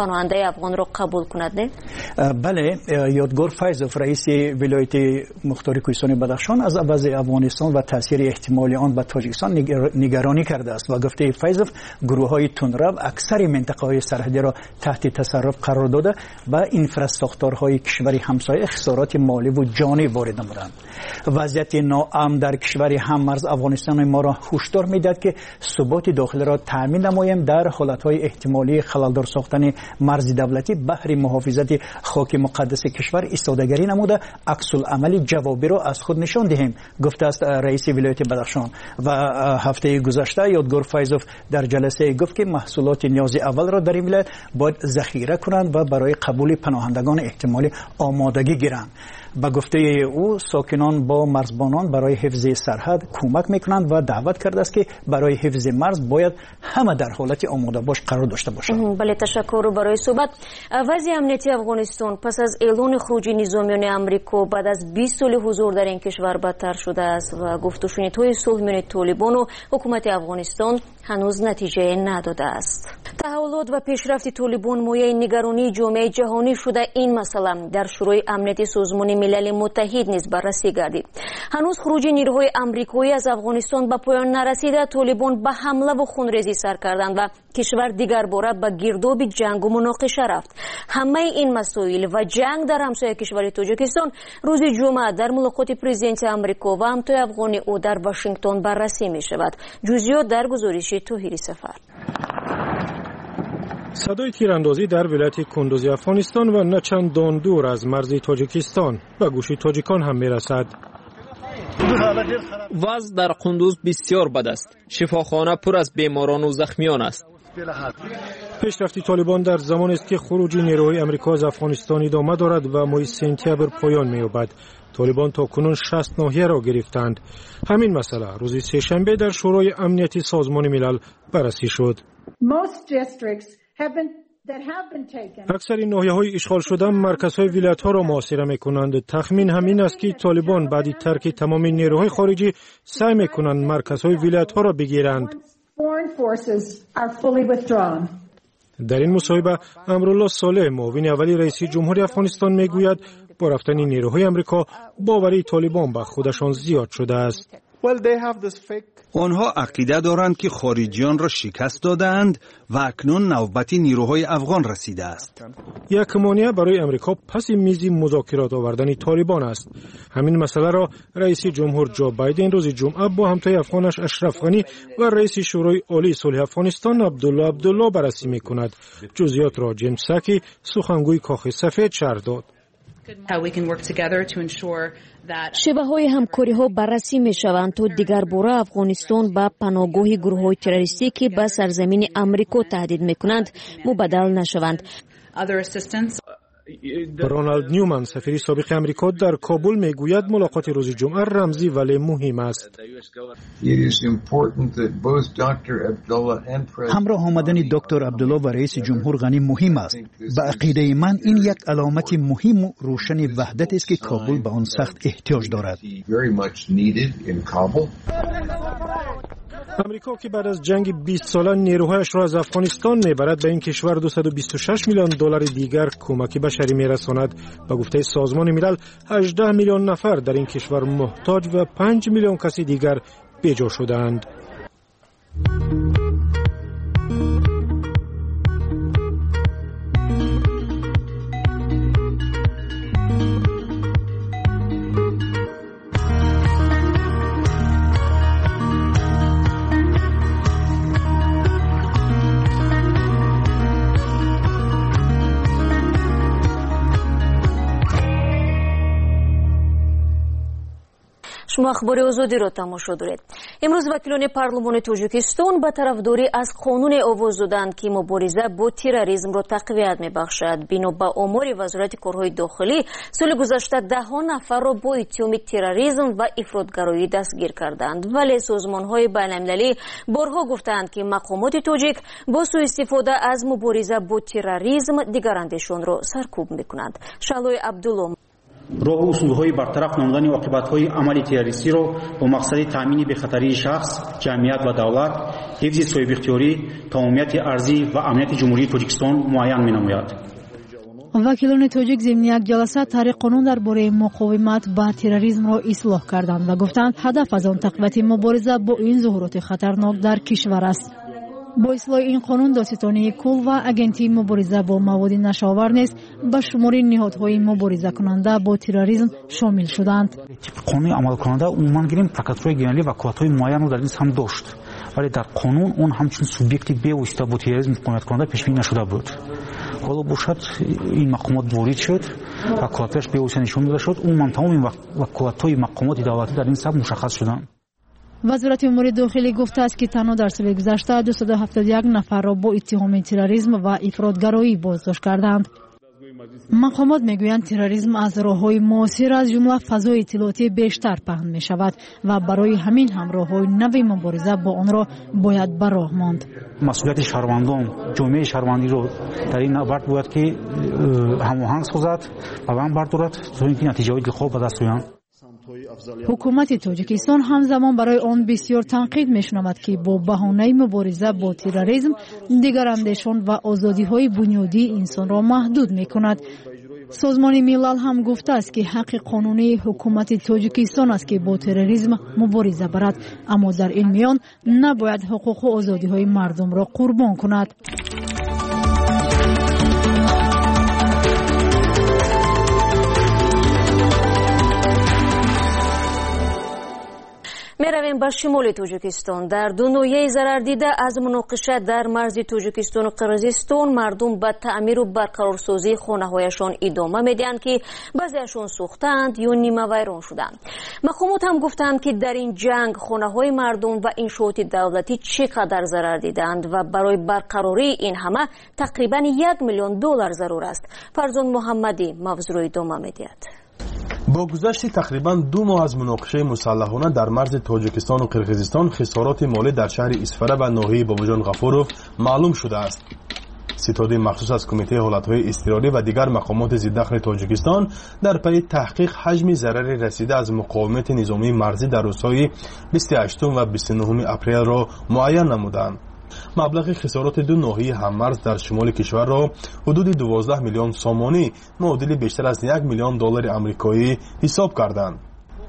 افغان را قبول کند نه؟ بله، یادگار فیضوف رئیس ولایت مختار کوهستان بدخشان از وضع افغانستان و تاثیر احتمالی آن به تاجیکستان نگرانی کرده است و گفته فیضوف گروه‌های تندرو اکثر منطقه‌های سرحدی را تحت تصرف قرار داده و اینفراستراکچورهای کشور همسایه خسارات مالی و جانی وارد نمودند. وضعیت ناامن در کشور هممرز افغانستان ما را هشدار می‌دهد که ثبات داخلی را تامین نماییم در حالت‌های احتمالی خلل‌دار ساختن مرز دولتی بهر محافظت خاک مقدس کشور ایستادگی نموده عکس العمل جوابی را از خود نشان دهیم، گفته است رئیس ولایت بدخشان. و هفته گذشته یادگار فیضوف در جلسه گفت که محصولات نیاز اول را در این ولایت باید ذخیره کنند و برای قبول پناهندگان احتمالی آمادگی گیرند. با گفته او ساکنان با مرزبانان برای حفظ سرحد کمک میکنند و دعوت کرده است که برای حفظ مرز باید همه در حالت آماده باش قرار داشته باشند. بله، تشکر برای صحبت. وضع امنیتی افغانستان پس از اعلان خروج نظامیان آمریکا بعد از بیست سال حضور در این کشور بدتر شده است و گفت و شنیدهای صلح میان طالبان و حکومت افغانستان هنوز نتیجه نداده است. تحولات و پیشرفت طالبان مایه نگرانی جامعه جهانی شده. این مسئله در شورای امنیتی سازمان ملل متحد نیز بررسی گردید. هنوز خروج نیروهای آمریکایی از افغانستان به پایان نرسیده. طالبان به حمله و خونریزی سر کردند و کشور دیگر باره به گرداب جنگ و مناقشه رفت. همه این مسائل و جنگ در همسایه کشور تاجیکستان روز جمعه در ملاقات پرزیدنت آمریکا و همتای افغان او در واشنگتن بررسی می شود. جزئیات در گزارش توهیری سفر. صدای تیراندازی در ولایت کندوز افغانستان و نه چندان دور از مرز تاجیکستان به گوش تاجیکان هم میرسد. وضع در کندوز بسیار بد است. شفاخانه پر از بیماران و زخمیان است. پیشرفت طالبان در زمان است که خروج نیروهای آمریکا از افغانستان ادامه دارد و ماه سپتامبر پایان می‌یابد. طالبان تا کنون شصت ناحیه را گرفتند. همین مسئله روز سه‌شنبه در شورای امنیتی سازمان ملل بررسی شد. اکثر این ناحیه‌های اشغال شده مرکزهای ولایت‌ها را محاصره می‌کنند. تخمین همین است که طالبان بعد ترک تمام نیروهای خارجی سعی می‌کنند مرکزهای ولایت‌ها را بگیرند. در این مصاحبه امرالله صالح معاون اولی رئیس جمهوری افغانستان میگوید با رفتن نیروهای آمریکا باوری طالبان به خودشان زیاد شده است. آنها عقیده دارند که خارجیان را شکست دادند و اکنون نوبت نیروهای افغان رسیده است. یک مانع برای آمریکا پس میز مذاکرات آوردن طالبان است. همین مسئله را رئیس جمهور جو بایدن روز جمعه با همتای افغانش اشرف غنی و رئیس شورای عالی صلح افغانستان عبدالله عبدالله بررسی می‌کند. جزئیات را جیمز ساکی سخنگوی کاخ سفید شرح داد. شبه های همکاری ها بررسی می شوند تا دیگر باره افغانستان به پناهگاه گروه های تروریستی که به سرزمین آمریکا تهدید می کنند مبدل نشوند. رونالد نیومن سفیر سابق آمریکا در کابل میگوید ملاقات روز جمعه رمزی ولی مهم است. همراه آمدن دکتر عبدالله و رئیس جمهور غنی مهم است. به عقیده من این یک علامت مهم و روشن وحدت است که کابل به آن سخت احتیاج دارد. آمریکا که بعد از جنگ بیست ساله نیروهایش را از افغانستان میبرد به این کشور دویست و بیست و شش میلیون دلار دیگر کمک بشری میرساند. به گفته سازمان ملل هجده میلیون نفر در این کشور محتاج و پنج میلیون کسی دیگر بیجا شدند. شما اخبار آزادی را تماشا دارید. امروز وکیلان پارلمان تاجیکستان به طرفداری از قانون آواز دادند که مبارزه با تروریسم را تقویت می‌بخشد. بنا به آمار وزارت کارهای داخلی سال گذشته ده ها نفر را با اتهام تروریسم و افراطگرایی دستگیر کردند، ولی سازمان‌های بین‌المللی بارها گفتند که مقامات تاجیک با سوء استفاده از مبارزه با تروریسم دیگراندشان را سرکوب می‌کنند. شالوی عبدالله راه و اصولهای برطرف نمودن عاقبت‌های عمل تروریستی را با مقصد تامین بخطری شخص، جمعیت و دولت، حفظ صاحب اختیاری، تمامیت ارضی و امنیت جمهوری تاجیکستان معین می‌نماید. وکیلان تاجیک ضمن یک جلسه طرح قانون درباره مقاومت با تروریسم را اصلاح کردند و گفتند هدف از آن تقویت مبارزه با این ظاهرات خطرناک در کشور است. با اصلاح این قانون دادستانی کل و اگنتی مبارزه با مواد نشاور نیز به شمار نهادهای مبارزه کننده با تروریسم شامل شدند. قانون عمل کننده عموما گیریم فقط گنالی وکالت‌های معین رو در این هم داشت، ولی در قانون اون همچون سوبیکتی به واسطه با تروریسم مقاومت کننده پیش بینی نشده بود. حالا باشد این مقامات وارد شد و وکالتش به واسطه نشون داده شد، عموما تمام این وکالت‌های مقامات دولتی در این سب مشخص شدند. وزارت امور داخلی گفته است که تنها در سال گذشته دویست و هفتاد و یک نفر را با اتهام تروریسم و افراطگرایی بازداشت کردند. مقامات میگویند تروریسم از راه‌های معاصر از جمله فضای اطلاعاتی بیشتر پهن می شود و برای همین هم راه‌های نوی مبارزه با آن را باید به راه ماند. مسئولیت شهروندان، جامعه شهروندی را در این نبرد باید که هماهنگ سازد و آن بردارد تا اینکه نتیجه‌های خوب به دست بیاید. حکومت تاجیکستان همزمان برای آن بسیار تنقید می‌شنود که با بهانه مبارزه با تروریسم دیگر اندیشان و آزادی‌های بنیادی انسان را محدود می‌کند. سازمان ملل هم گفته است که حق قانونی حکومت تاجیکستان است که با تروریسم مبارزه برد، اما در این میان نباید حقوق و آزادی‌های مردم را قربان کند. میرویم به شمال تاجیکستان. در دو ناحیه ضرر دیده از مناقشه در مرز تاجیکستان و قرقیزستان مردم به تعمیر و برقرارسازی خانه‌هایشان ادامه میدهند که بعضیشان سوختند یا نیمه ویران شدند. مقامات هم گفتند که در این جنگ خانه‌های مردم و انشاءات دولتی چقدر ضرر دیدند و برای برقراری این همه تقریبا یک میلیون دلار ضرور است. فرزان محمدی موضوع را ادامه میدهد. با گذشت تقریبا دو ماه از مناقشه مسلحانه در مرز تاجیکستان و قرقیزستان خسارات مالی در شهر اسفره و ناحیه باباجان غفوروف معلوم شده است. ستاد مخصوص از کمیته حالتهای اضطراری و دیگر مقامات ضددخل تاجیکستان در پی تحقیق حجم ضرر رسیده از مقاومت نظامی مرزی در روزهای بیست و هشتم و بیست و نهم اپریل را معین نمودند. مبلغ خسارات دو ناحیه هممرز در شمال کشور را حدود دوازده میلیون سامانی معادل بیشتر از یک میلیون دلار آمریکایی حساب کردند.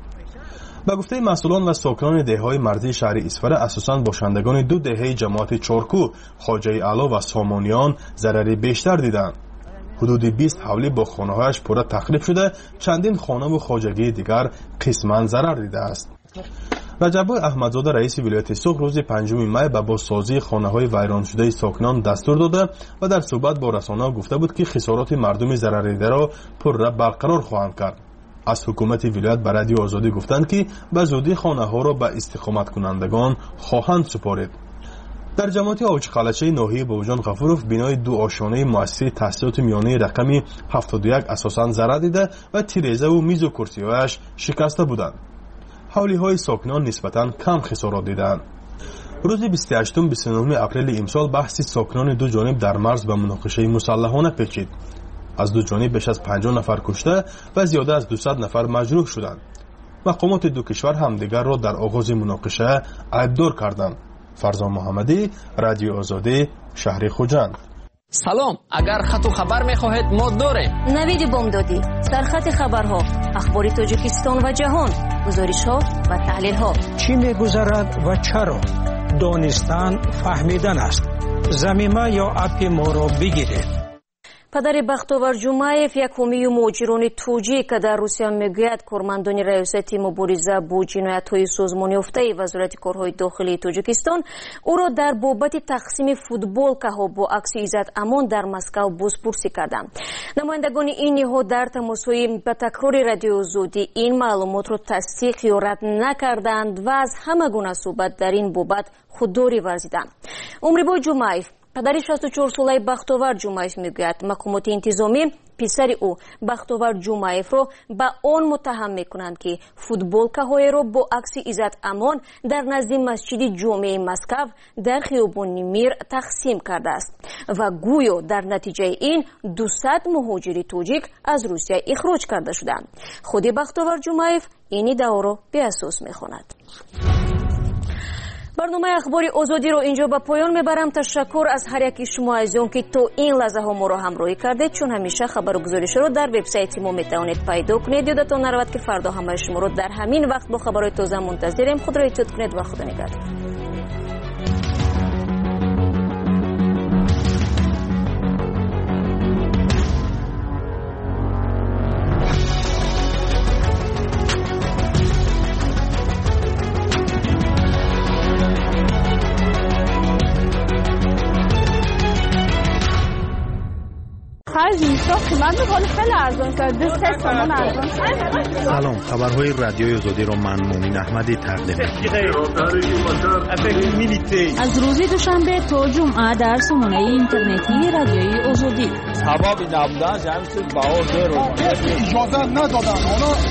به گفته مسئولان و ساکنان دهه‌های مرزی شهر اسفره، اساساً باشندگان دو دهه جماعت چارکو، خواجه علا و سامانیان ضرر بیشتر دیدند. حدود بیست حولی با خانه‌هایش پوره تخریب شده، چندین خانه و خواجگی دیگر قسماً ضرر دیده است. رجب احمدزاده رئیس ولایت سوق روز پنجم می به بازسازی خانه‌های ویران شده ساکنان دستور داده و در صحبت با رسانه‌ها گفته بود که خسارات مردم ضرر دیده را پرره برقرار خواهند کرد. از حکومت ولایت به رادیو آزادی گفتند که به زودی خانه‌ها را به استقامت کنندگان خواهند سپارید. در جماعت آوچقلچه ناحیه باباجان غفوروف بنای دو آشیانه مؤسسه تحصیلات میانه رقمی هفتاد و یک اساساً ضرر دیده و تیریزه و میز و کرسی‌هایش شکسته بودند. حولی های ساکنان نسبتاً کم خسارات دیدند. روز بیست و هشتم بیست و نهم اپریل امسال بحث ساکنان دو جانب در مرز به مناقشه مسلحانه پیچید. از دو جانب بیش از پنجاه نفر کشته و زیاده از دویست نفر مجروح شدند. مقامات دو کشور همدیگر را در آغاز مناقشه عیبدار کردند. فرزان محمدی، رادیو آزادی، شهر خوجند. سلام، اگر خط و خبر می‌خواهید ما داریم. نوید بامدادی، سرخط خبرها، اخبار تاجیکستان و جهان، گزارش‌ها و تحلیل‌ها. چی می‌گذرد و چرا؟ دانستن فهمیدن است. زمینه یا اپ ما را بگیرید. پدر بختاور جمعیف یکمی مهاجران توجیک که در روسیه میگوید کارمندان ریاست مبارزه با جنایت‌های سازمان یافته وزارت کارهای داخلی تاجیکستان او را در بابت تقسیم فوتبالکه‌ها با عکس عزت امان در مسکو بازپرسی کردند. نمایندگان این نهاد در تماس‌های به تکرار رادیو آزادی این معلومات را تصدیق یا رد نکردند و از همه گونه صحبت در این بابت خودداری ورزیدند. عمریبای جمعیف پدر شصت و چهار ساله بختاور جمعیف میگوید مقامات انتظامی پسر او بختاور جمعیف را به آن متهم میکنند که فوتبالکه‌های را با عکس عزت امان در نزد مسجد جامع مسکو در خیابان میر تقسیم کرده است و گویا در نتیجه این دویست مهاجر توجیک از روسیه اخراج کرده شدند. خود بختاور جمعیف این ادعا را به اساس میخواند. برنامه اخباری آزادی رو اینجا به پایان میبرم. تشکر از هر یکی شما عزیزان که تو این لحظه ها ما رو همراهی کردید. چون همیشه خبر و گزارش رو در وبسایت ما میتونید پیدا کنید. یادتون نرود که فردا همه شما رو در همین وقت با خبرهای تازه منتظریم. خود را احتیاط کنید و خدا نگهدار. سلام، خبرهای رادیوی آزادی را من مومن احمدی تقدیم می‌کنم. از روز دوشنبه تا جمعه در سامانه اینترنتی رادیوی آزادی. سبب نبودن جمعیت باور رو اجازه ندادن.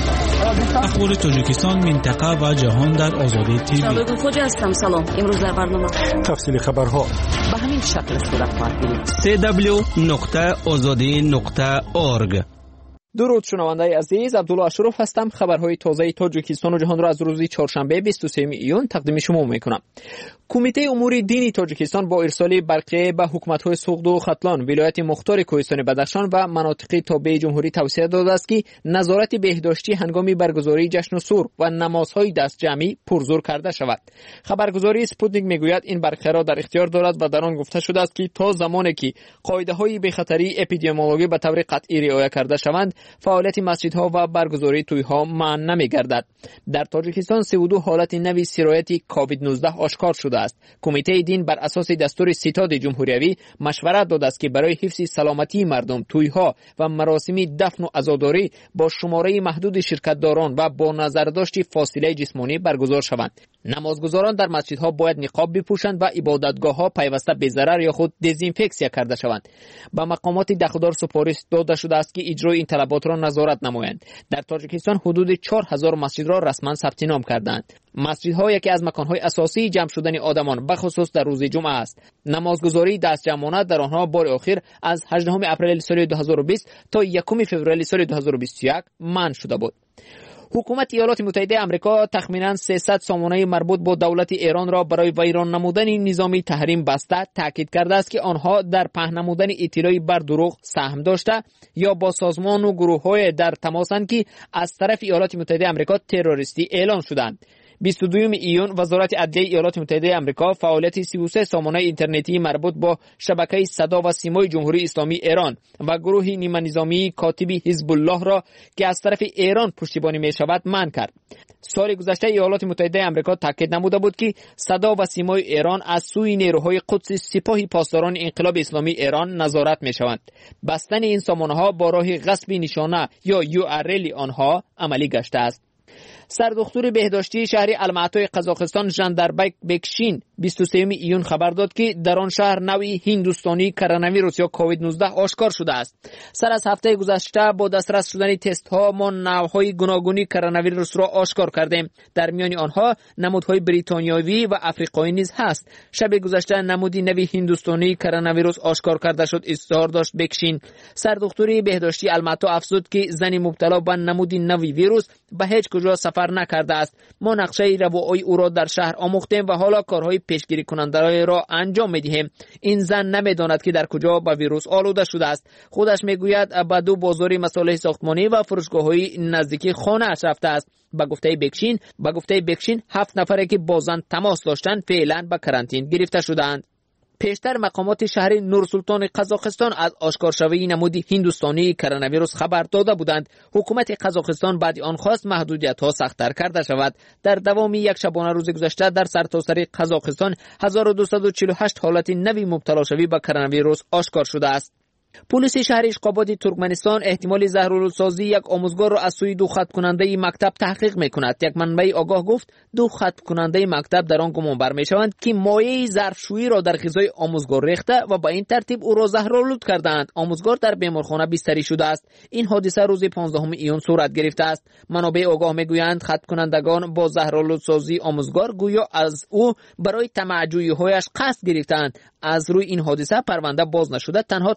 اخبار تاجیکستان، منطقه و جهان در آزادی تیوی. سلام، خوجا هستم. سلام. امروز در برنامه تفصیل خبرها به همین شکل صورت خواهد سی دبلیو نقطه آزادی نقطه اورگ. درود شنوندگان عزیز، عبدالله اشرف هستم. خبرهای تازه تاجیکستان و جهان را از روز چهارشنبه بیست و سوم ایون تقدیم شما میکنم. کمیته امور دینی تاجیکستان با ارسال برقیه به حکومت‌های سوغد و ختلان، ولایت مختار کوهستان بدخشان و مناطق تابع جمهوری توصیه داده است که نظارت بهداشتی هنگام برگزاری جشن و سور و نمازهای دست جمعی پرزور کرده شود. خبرگزاری سپوتنیک میگوید این برقیه را در اختیار دارد و در آن گفته شده است که تا زمانی که قاعده‌های بخطری اپیدمیولوژی به طور قطعی رعایت کرده شوند، فعالیت مسجدها و برگزاری توی‌ها منع نمی‌گردد. در تاجیکستان سی و دو حالت نوی سرایت کووید نوزده آشکار شده است. کمیته دین بر اساس دستور ستاد جمهوریوی مشورت داده است که برای حفظ سلامتی مردم توی‌ها و مراسم دفن و عزاداری با شماره محدود شرکت‌داران و با نظرداشت فاصله جسمانی برگزار شوند. نمازگزاران در مسجدها باید نقاب بپوشند و عبادتگاه‌ها پیوسته به ضرر یا خود دزینفکسیا کرده شوند. با مقامات دخدار سپارش داده شده است که اجرای این طلبات را نظارت نمایند. در تاجیکستان حدود چهار هزار مسجد را رسما ثبت نام کردند. مسجدها یکی از مکان‌های اساسی جمع شدن آدمان به خصوص در روز جمعه است. نمازگزاری دست جمعانه در آنها بار آخر از هجدهم اپریل سال دو هزار و بیست تا یکم فوریه سال دو هزار و بیست و یک منع شده بود. حکومت ایالات متحده آمریکا تخمیناً سیصد سامانه مربوط با دولت ایران را برای ویران نمودن نظام تحریم بسته، تاکید کرده است که آنها در پهن نمودن اطلاعی بر دروغ سهم داشته یا با سازمان و گروه‌های در تماسند که از طرف ایالات متحده آمریکا تروریستی اعلان شدند. بیست و دوم ایون وزارت عدلیه ایالات متحده آمریکا فعالیت سی و سه سامانه اینترنتی مربوط با شبکه صدا و سیمای جمهوری اسلامی ایران و گروه نیمه نظامی کاتب حزب الله را که از طرف ایران پشتیبانی می شود منع کرد. سال گذشته ایالات متحده آمریکا تاکید نموده بود که صدا و سیمای ایران از سوی نیروهای قدس سپاه پاسداران انقلاب اسلامی ایران نظارت می شوند. بستن این سامانه ها با راه غصب نشانه یا یو آر ال آنها عملی گشته است. سردختور بهداشتی شهر المعطای قزاقستان ژانداربک بکشین بیست و سوم ایون خبر داد که در آن شهر نوعی هندوستانی کرونا ویروس یا کووید نوزده آشکار شده است. سر از هفته گذشته با دسترس شدن تست ها ما نوع‌های گوناگونی کرونا ویروس را آشکار کردیم. در میان آنها نمودهای بریتانیایی و آفریقایی نیز هست. شب گذشته نمودی نوی هندوستانی کرونا ویروس آشکار کرده شد اظهار داشت بکشین. سردختور بهداشتی المعطا افزود که زن مبتلا به نمودی نوی ویروس به هیچ کجا سفر نکرده است. ما نقشه روایی او را در شهر آموختیم و حالا کارهای پیشگیری کننده را انجام میدهیم. این زن نمیداند که در کجا با ویروس آلوده شده است. خودش میگوید به دو بازار مصالح ساختمانی و فروشگاه‌های نزدیکی خانه اش رفته است. با گفته بکشین با گفته بکشین هفت نفری که با زن تماس داشتند فعلا به کرانتین گرفته شدند. پیشتر مقامات شهر نورسلطان قزاقستان از آشکارشوی نمودی هندوستانی کرونا ویروس خبر داده بودند. حکومت قزاقستان بعد آن خواست محدودیت‌ها سخت‌تر کرده شود. در دوام یک شبانه روز گذشته در سرتاسر قزاقستان هزار و دویست و چهل و هشت حالت نوی مبتلا شوی به کرونا ویروس آشکار شده است. پلیس شهر اشقاباد ترکمنستان احتمال زهرآلودسازی یک آموزگار را از سوی دو خط کننده مکتب تحقیق میکند. یک منبع آگاه گفت دو خط کننده مکتب در آن گمان بر میشوند که مایع ظرفشویی را در غذای آموزگار ریخته و با این ترتیب او را زهرآلود کردند. آموزگار در بیمارخانه بستری شده است. این حادثه روز پانزدهم ایون صورت گرفته است. منابع آگاه میگویند خط کنندگان با زهرآلودسازی آموزگار گویا از او برای طمع‌جویی‌هایش قصد گرفتند. از روی این حادثه پرونده باز نشده، تنها تفتیشات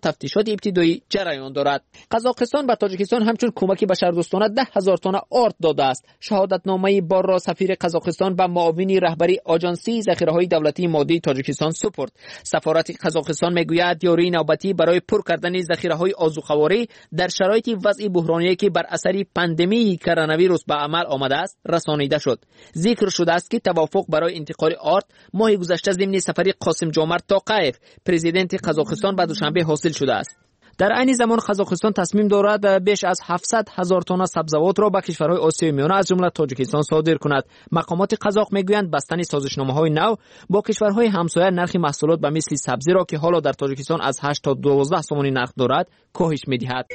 مراحل ابتدایی جریان دارد. قزاقستان به تاجیکستان همچون کمک بشردوستانه ده هزار تن آرد داده است. شهادتنامه بار را سفیر قزاقستان به معاون رهبری آژانسی ذخیره‌های دولتی مادی تاجیکستان سپرد. سفارت قزاقستان میگوید دیاری نوبتی برای پر کردن ذخیره‌های آذوقه‌واری در شرایط وضع بحرانی که بر اثر پاندمی کرونا ویروس به عمل آمده است رسانیده شد. ذکر شده است که توافق برای انتقال آرد ماه گذشته ضمن سفر قاسم جامرد توقیف پرزیدنت قزاقستان به دوشنبه حاصل شده است. در عین زمان قزاقستان تصمیم دارد بیش از هفتصد هزار تن سبزیجات را به کشورهای آسیای میانه از جمله تاجیکستان صادر کند. مقامات قزاق میگویند بستن سازشنامه‌های نو با کشورهای همسایه نرخ محصولات به مثل سبزی را که حالا در تاجیکستان از هشت تا دوازده سومانی نرخ دارد کاهش می‌دهد.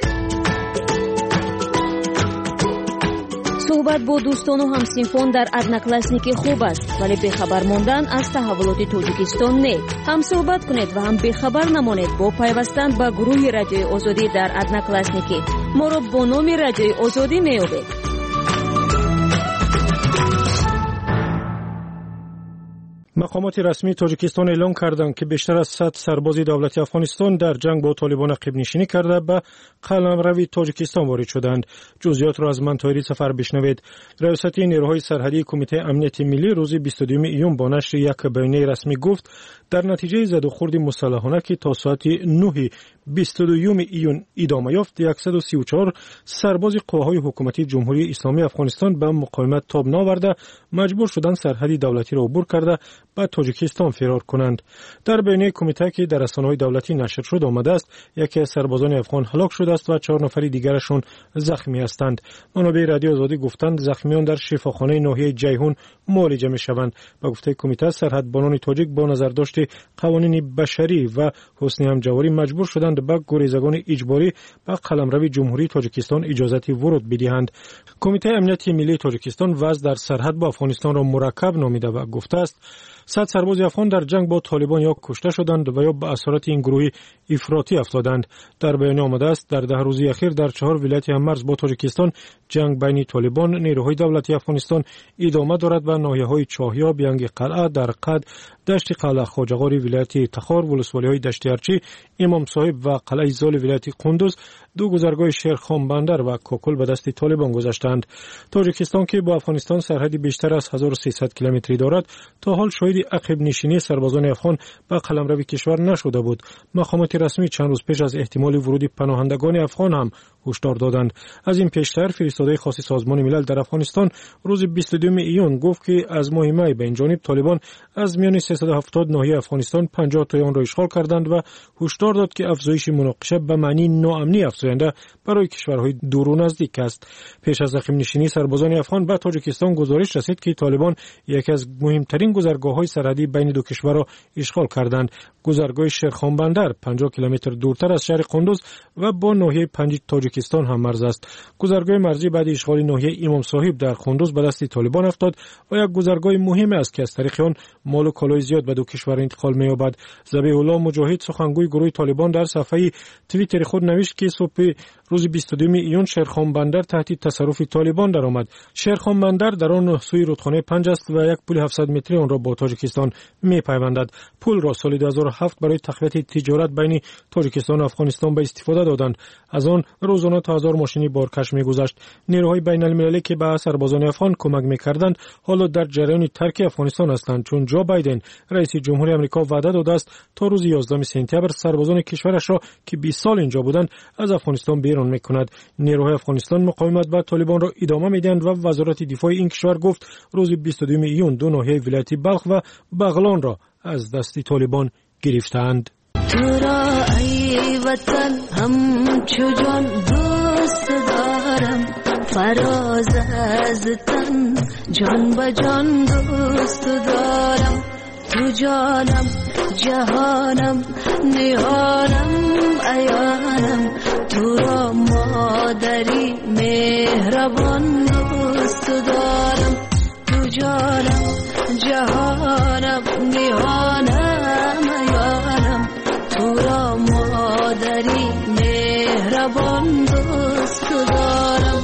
صحبت با دوستان و همسنفان در ادناکلاسنیکی خوب است، ولی بخبر ماندن از تحولات تاجیکستان نه. هم صحبت کنید و هم بخبر نمانید با پیوستن به گروه رادیوی آزادی در ادناکلاسنیکی. ما را با نام رادیوی آزادی می‌یابید. مقامات رسمی تاجیکستان اعلام کردند که بیشتر از صد سرباز دولتی افغانستان در جنگ با طالبان عقب نشینی کرده به قلمرو تاجیکستان وارد شدند. جزئیات را از من طاهری سفر بشنوید. رئیس نیروهای سرحدی کمیته امنیت ملی روز بیست و دوم ایون با نشر یک بیانیه رسمی گفت در نتیجه زد و خورد مسلحانه که تا ساعت نه بیست و دوم ایون ادامه یافت، صد و سی و چهار سرباز قواهای حکومتی جمهوری اسلامی افغانستان به مقاومت تاب ناورده مجبور شدند سرحد دولتی را عبور کرده به تاجیکستان فرار کنند. در بیانیه کمیته که در رسانه‌های دولتی نشر شد آمده است یکی از سربازان افغان هلاک شده است و چهار نفر دیگرشون زخمی هستند. منابع رادیو آزادی گفتند زخمیان در شفاخانه ناحیه جیهون معالجه می‌شوند. به گفته کمیته سرحدبانان تاجیک با نظرداشت قوانین بشری و حسن همجواری مجبور شدند به گریزگان اجباری به قلمرو جمهوری تاجیکستان اجازه ورود بدهند. کمیته امنیت ملی تاجیکستان وضع در سرحد با افغانستان را مرکب نامیده و گفته است صد سرباز افغان در جنگ با طالبان یا کشته شدند و یا به اثرات این گروه افراطی افتادند. در بیانیه آمده است در ده روزی اخیر در چهار ولایت هممرز با تاجیکستان جنگ بین طالبان نیروهای دولتی افغانستان ادامه دارد و ناحیه‌های چاهیا، بیانگ قلعه، در قد، دشت قلعه خواجه‌غاری ولایت تخار، ولسوالی‌های دشت ارچی، امام صاحب و قلعه زال ولایت قندوز دو گذرگاه شیرخان بندر و کوکل به دست طالبان گذاشتند. تاجیکستان که با افغانستان سرحدی بیشتر از هزار و سیصد کیلومتری دارد تا حال شاهد عقب نشینی سربازان افغان به قلمرو کشور نشده بود. مقامات رسمی چند روز پیش از احتمال ورود پناهندگان افغان هم هشدار دادند. از این پیشتر فرستاده خاص سازمان ملل در افغانستان روز بیست و دوم ایون گفت که از ماه می به این جانب طالبان از میان سیصد و هفتاد ناحیه افغانستان پنجاه تا آن را اشغال کردند و هشدار داد که افزایش مناقشه به معنی ناامنی افزاینده برای کشورهای دور و نزدیک است. پیش از عقب نشینی سربازان افغان به تاجیکستان گزارش رسید که طالبان یکی از مهمترین گذرگاه‌های سرحدی بین دو کشور را اشغال کردند. گذرگاه شیرخان بندر پنجاه کیلومتر دورتر از شهر قندوز و با ناحیه پنج تاجیکستان هم مرز است. گذرگاه مرزی بعد اشغال ناحیه امام صاحب در قندوز به دست طالبان افتاد و یک گذرگاه مهم است که از طریق آن مال و کالای زیاد به دو کشور انتقال می‌یابد. ذبیح الله مجاهد سخنگوی گروه طالبان در صفحه توییتر خود نوشت که صبح روز بیست و دوم ایون شیرخان بندر تحت تصرف طالبان درآمد. شیرخان بندر در آن سوی رودخانه پنج است و یک پل هفتصد متری آن را با تاجیکستان می‌پیوندد. پل را سال دو هزار و هفت برای تقویت تجارت بین تاجیکستان و افغانستان به استفاده دادند. از آن روزانه تا هزار ماشینی بارکش می‌گذشت. نیروهای بین‌المللی که به سربازان افغان کمک می‌کردند حالا در جریان ترک افغانستان هستند، چون جو بایدن رئیس جمهوری آمریکا وعده داده است تا روز یازدهم سپتامبر سربازان کشورش را که بیست سال اینجا بودند از افغانستان بیرون می‌کند. نیروهای افغانستان مقاومت با طالبان را ادامه می‌دهند و وزارت دفاع این کشور گفت روز بیست و دوم ایون دو ناحیه ولایت بلخ و بغلان را از دست طالبان گرفتند. تو را ای وطن همچو جان دوست دارم، فراز از تن جان به جان دوست دارم. تو جانم جهانم نهانم عیانم، تو را مادری مهربان دوست دارم. تو جانم جهانم نهانم عیانم، تو را مادری مهربان دوست دارم.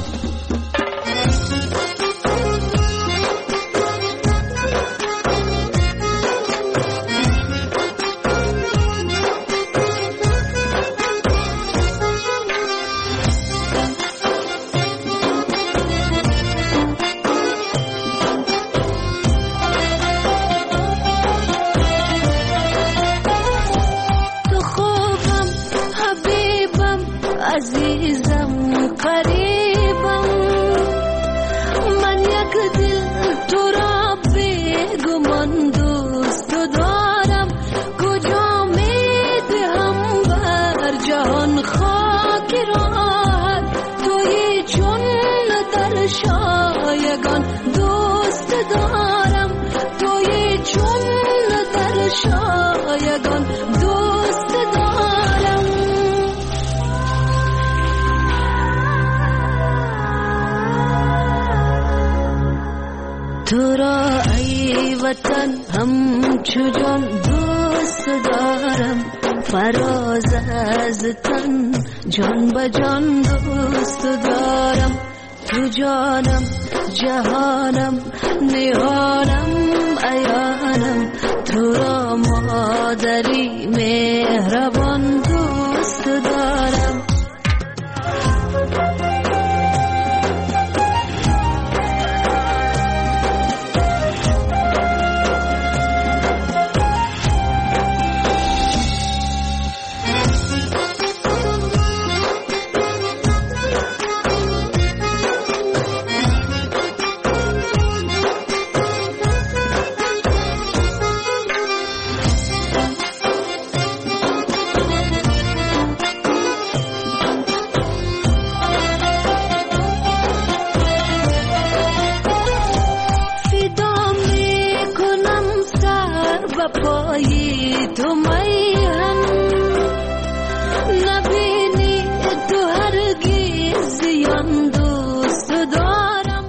شایگان دوست دارم توی چون در شایگان دوست دارم تو را ای وطن همچو جان دوست دارم فراز از تن جان به جان دوست دارم تو جانم جهانم نهانم عیانم تو را مادری مهربان دوست دارم پایی تو میهن نبینی تو هرگز زیان دوست دارم.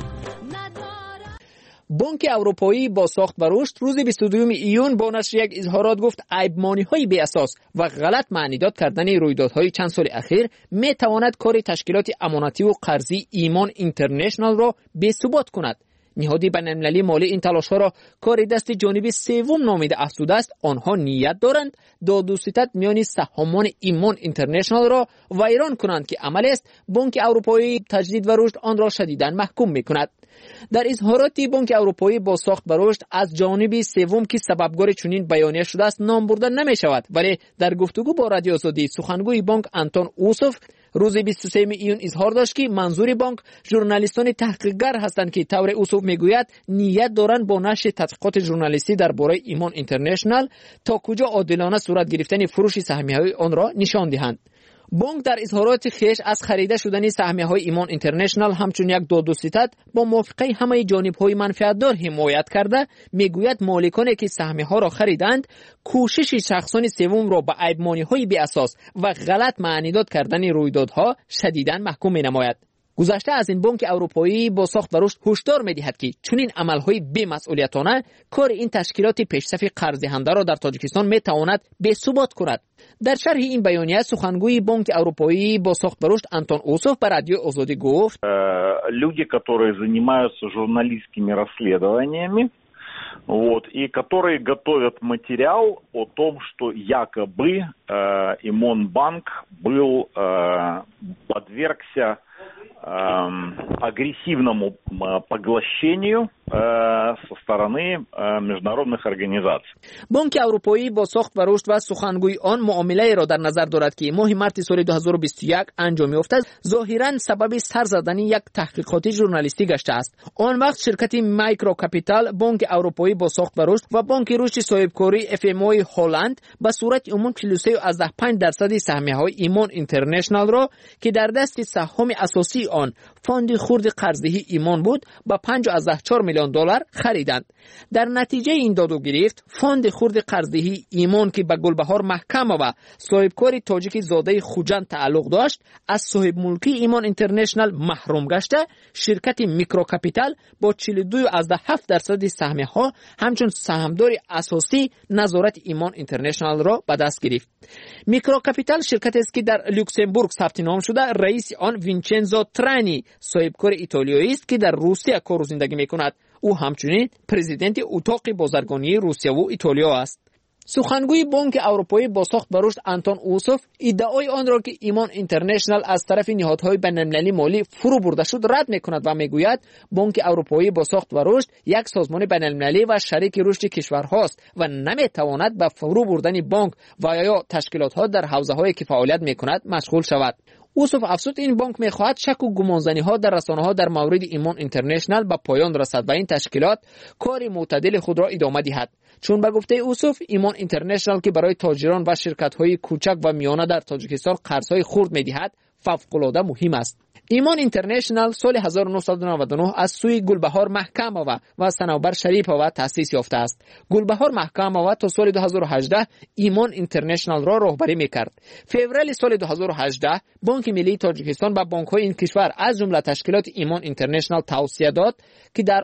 بانک اروپایی با ساخت و رشد روز بیست و دوم ایون با نشر یک اظهارات گفت عیب‌مانی‌های بی اساس و غلط معنیداد کردن رویدادهای چند سال اخیر می تواند کار تشکیلات امانتی و قرضی ایمان اینترنشنال را بی‌ثبات کند. نهاد بین‌المللی مالی این تلاش‌ها را کار دست جانب سوم نامیده افزوده است. آنها نیت دارند داد و ستد میان سهامان ایمان اینترنشنال را ویران کنند که عمل است بانک اروپایی تجدید و رشد آن را شدیداً محکوم می‌کند. در اظهاراتی بانک اروپایی با ساخت و رشد از جانب سوم که سببگار چنین بیانیه شده است نام برده نمی‌شود، ولی در گفتگو با رادیو آزادی سخنگوی بانک آنتون اوسوف روز بیست و سوم ایون اظهار داشت که منظور بانک ژورنالیستان تحقیقگر هستند که طور اوسوف میگوید نیت دارند با نشر تحقیقات ژورنالیستی درباره ایمان اینترنشنال تا کجا عادلانه صورت گرفتن فروش سهمیه‌های آن را نشان دهند. بانک در اظهارات خیش از خریده شدن سهمیه‌های ایمان اینترنشنال همچون یک داد و ستد با موافقه همه جانب‌های منفعت‌دار حمایت کرده میگوید مالکانی که سهمیه‌ها را خریدند کوشش شخصان سوم را به عیب‌مانی‌های بی اساس و غلط معنیداد کردن رویدادها شدیداً محکوم می‌نماید. گذشته از این بانک اروپایی با ساخت و رشد هشدار می‌دهد که چنین عمل‌های بی‌مسئولیتانه کار این تشکیلات پیشرفت قرض‌دهنده را در تاجیکستان می‌تواند بی‌ثبات کند. در شرح این بیانیه سخنگوی بانک اروپایی با ساخت و رشد آنتون اوسوف به رادیو آزادی گفت: люди, которые занимаются журналистскими расследованиями, вот, и которые готовят материал о том, что якобы э, Имонбанк был э, подвергся э, агрессивному поглощению со стороны международных организаций. بانک اروپایی با ساخت و رشد و سخنگوی آن معامله را در نظر دارد که ماه مارس سال دو هزار و بیست و یک انجام یافته ظاهرا سبب سر زدن یک تحقیقات ژورنالیستی گشته است. آن وقت شرکت مایکرو کپیتال، بانک اروپایی با ساخت و رشد و بانک رشد صاحبکاری اف ام او هلند به صورت عمومی چهل و سه و پنج درصد سهمیه‌های ایمان اینترنشنال را که در دست سهام اساسی آن فاند خرد قرضه‌ای ایمان بود با پنج و چهار میلیون دلار خریدند. در نتیجه این داد و گرفت فاند خرد قرضه‌ای ایمان که به گلبهار محکمه و صاحبکار تاجیک زاده خوجند تعلق داشت از صاحب ملکی ایمان اینترنشنال محروم گشته شرکت میکرو کپیتال با چهل و دو و هفت درصد سهم‌ها همچون سهامدار اساسی نظارت ایمان اینترنشنال را به دست گرفت. میکرو کپیتال شرکتی است که در لوکزامبورگ ثبت نام شده. رئیس آن وینچنزو ترانی صاحبکار ایتالیایی است که در روسیه کار و زندگی می‌کند. او همچنین پرزیدنت اتاق بازرگانی روسیه و ایتالیا است. سخنگوی بانک اروپایی با ساخت و رشد آنتون اوسوف ادعای آن را که ایمان اینترنشنال از طرف نهادهای بین‌المللی مالی فرو برده شد رد می‌کند و میگوید بانک اروپایی با ساخت و رشد یک سازمان بین‌المللی و شریک رشد کشورهاست و نمی‌تواند به فرو بردن بانک و یا تشکیلات‌ها در حوزه‌هایی که فعالیت می‌کند مشغول شود. اوسوف افزود این بانک می‌خواهد شک و گمانزنی‌ها در رسانه‌ها در مورد ایمان اینترنشنال به پایان رسد و این تشکیلات کار معتدل خود را ادامه دهد. چون به گفته اوسوف ایمان اینترنشنال که برای تاجران و شرکت‌های کوچک و میانه در تاجیکستان قرض‌های خرد می‌دهد فوق‌العاده مهم است. ایمان اینترنشنال سال هزار و نهصد و نود و نه از سوی گلبهار محکمه و صنوبر شریفه تأسیس یافته است. گلبهار محکمه تا سال دو هزار و هجده ایمان اینترنشنال را راهبری میکرد. فوریه سال دو هزار و هجده بانک ملی تاجیکستان به بانک‌های این کشور از جمله تشکیلات ایمان اینترنشنال توصیه داد که در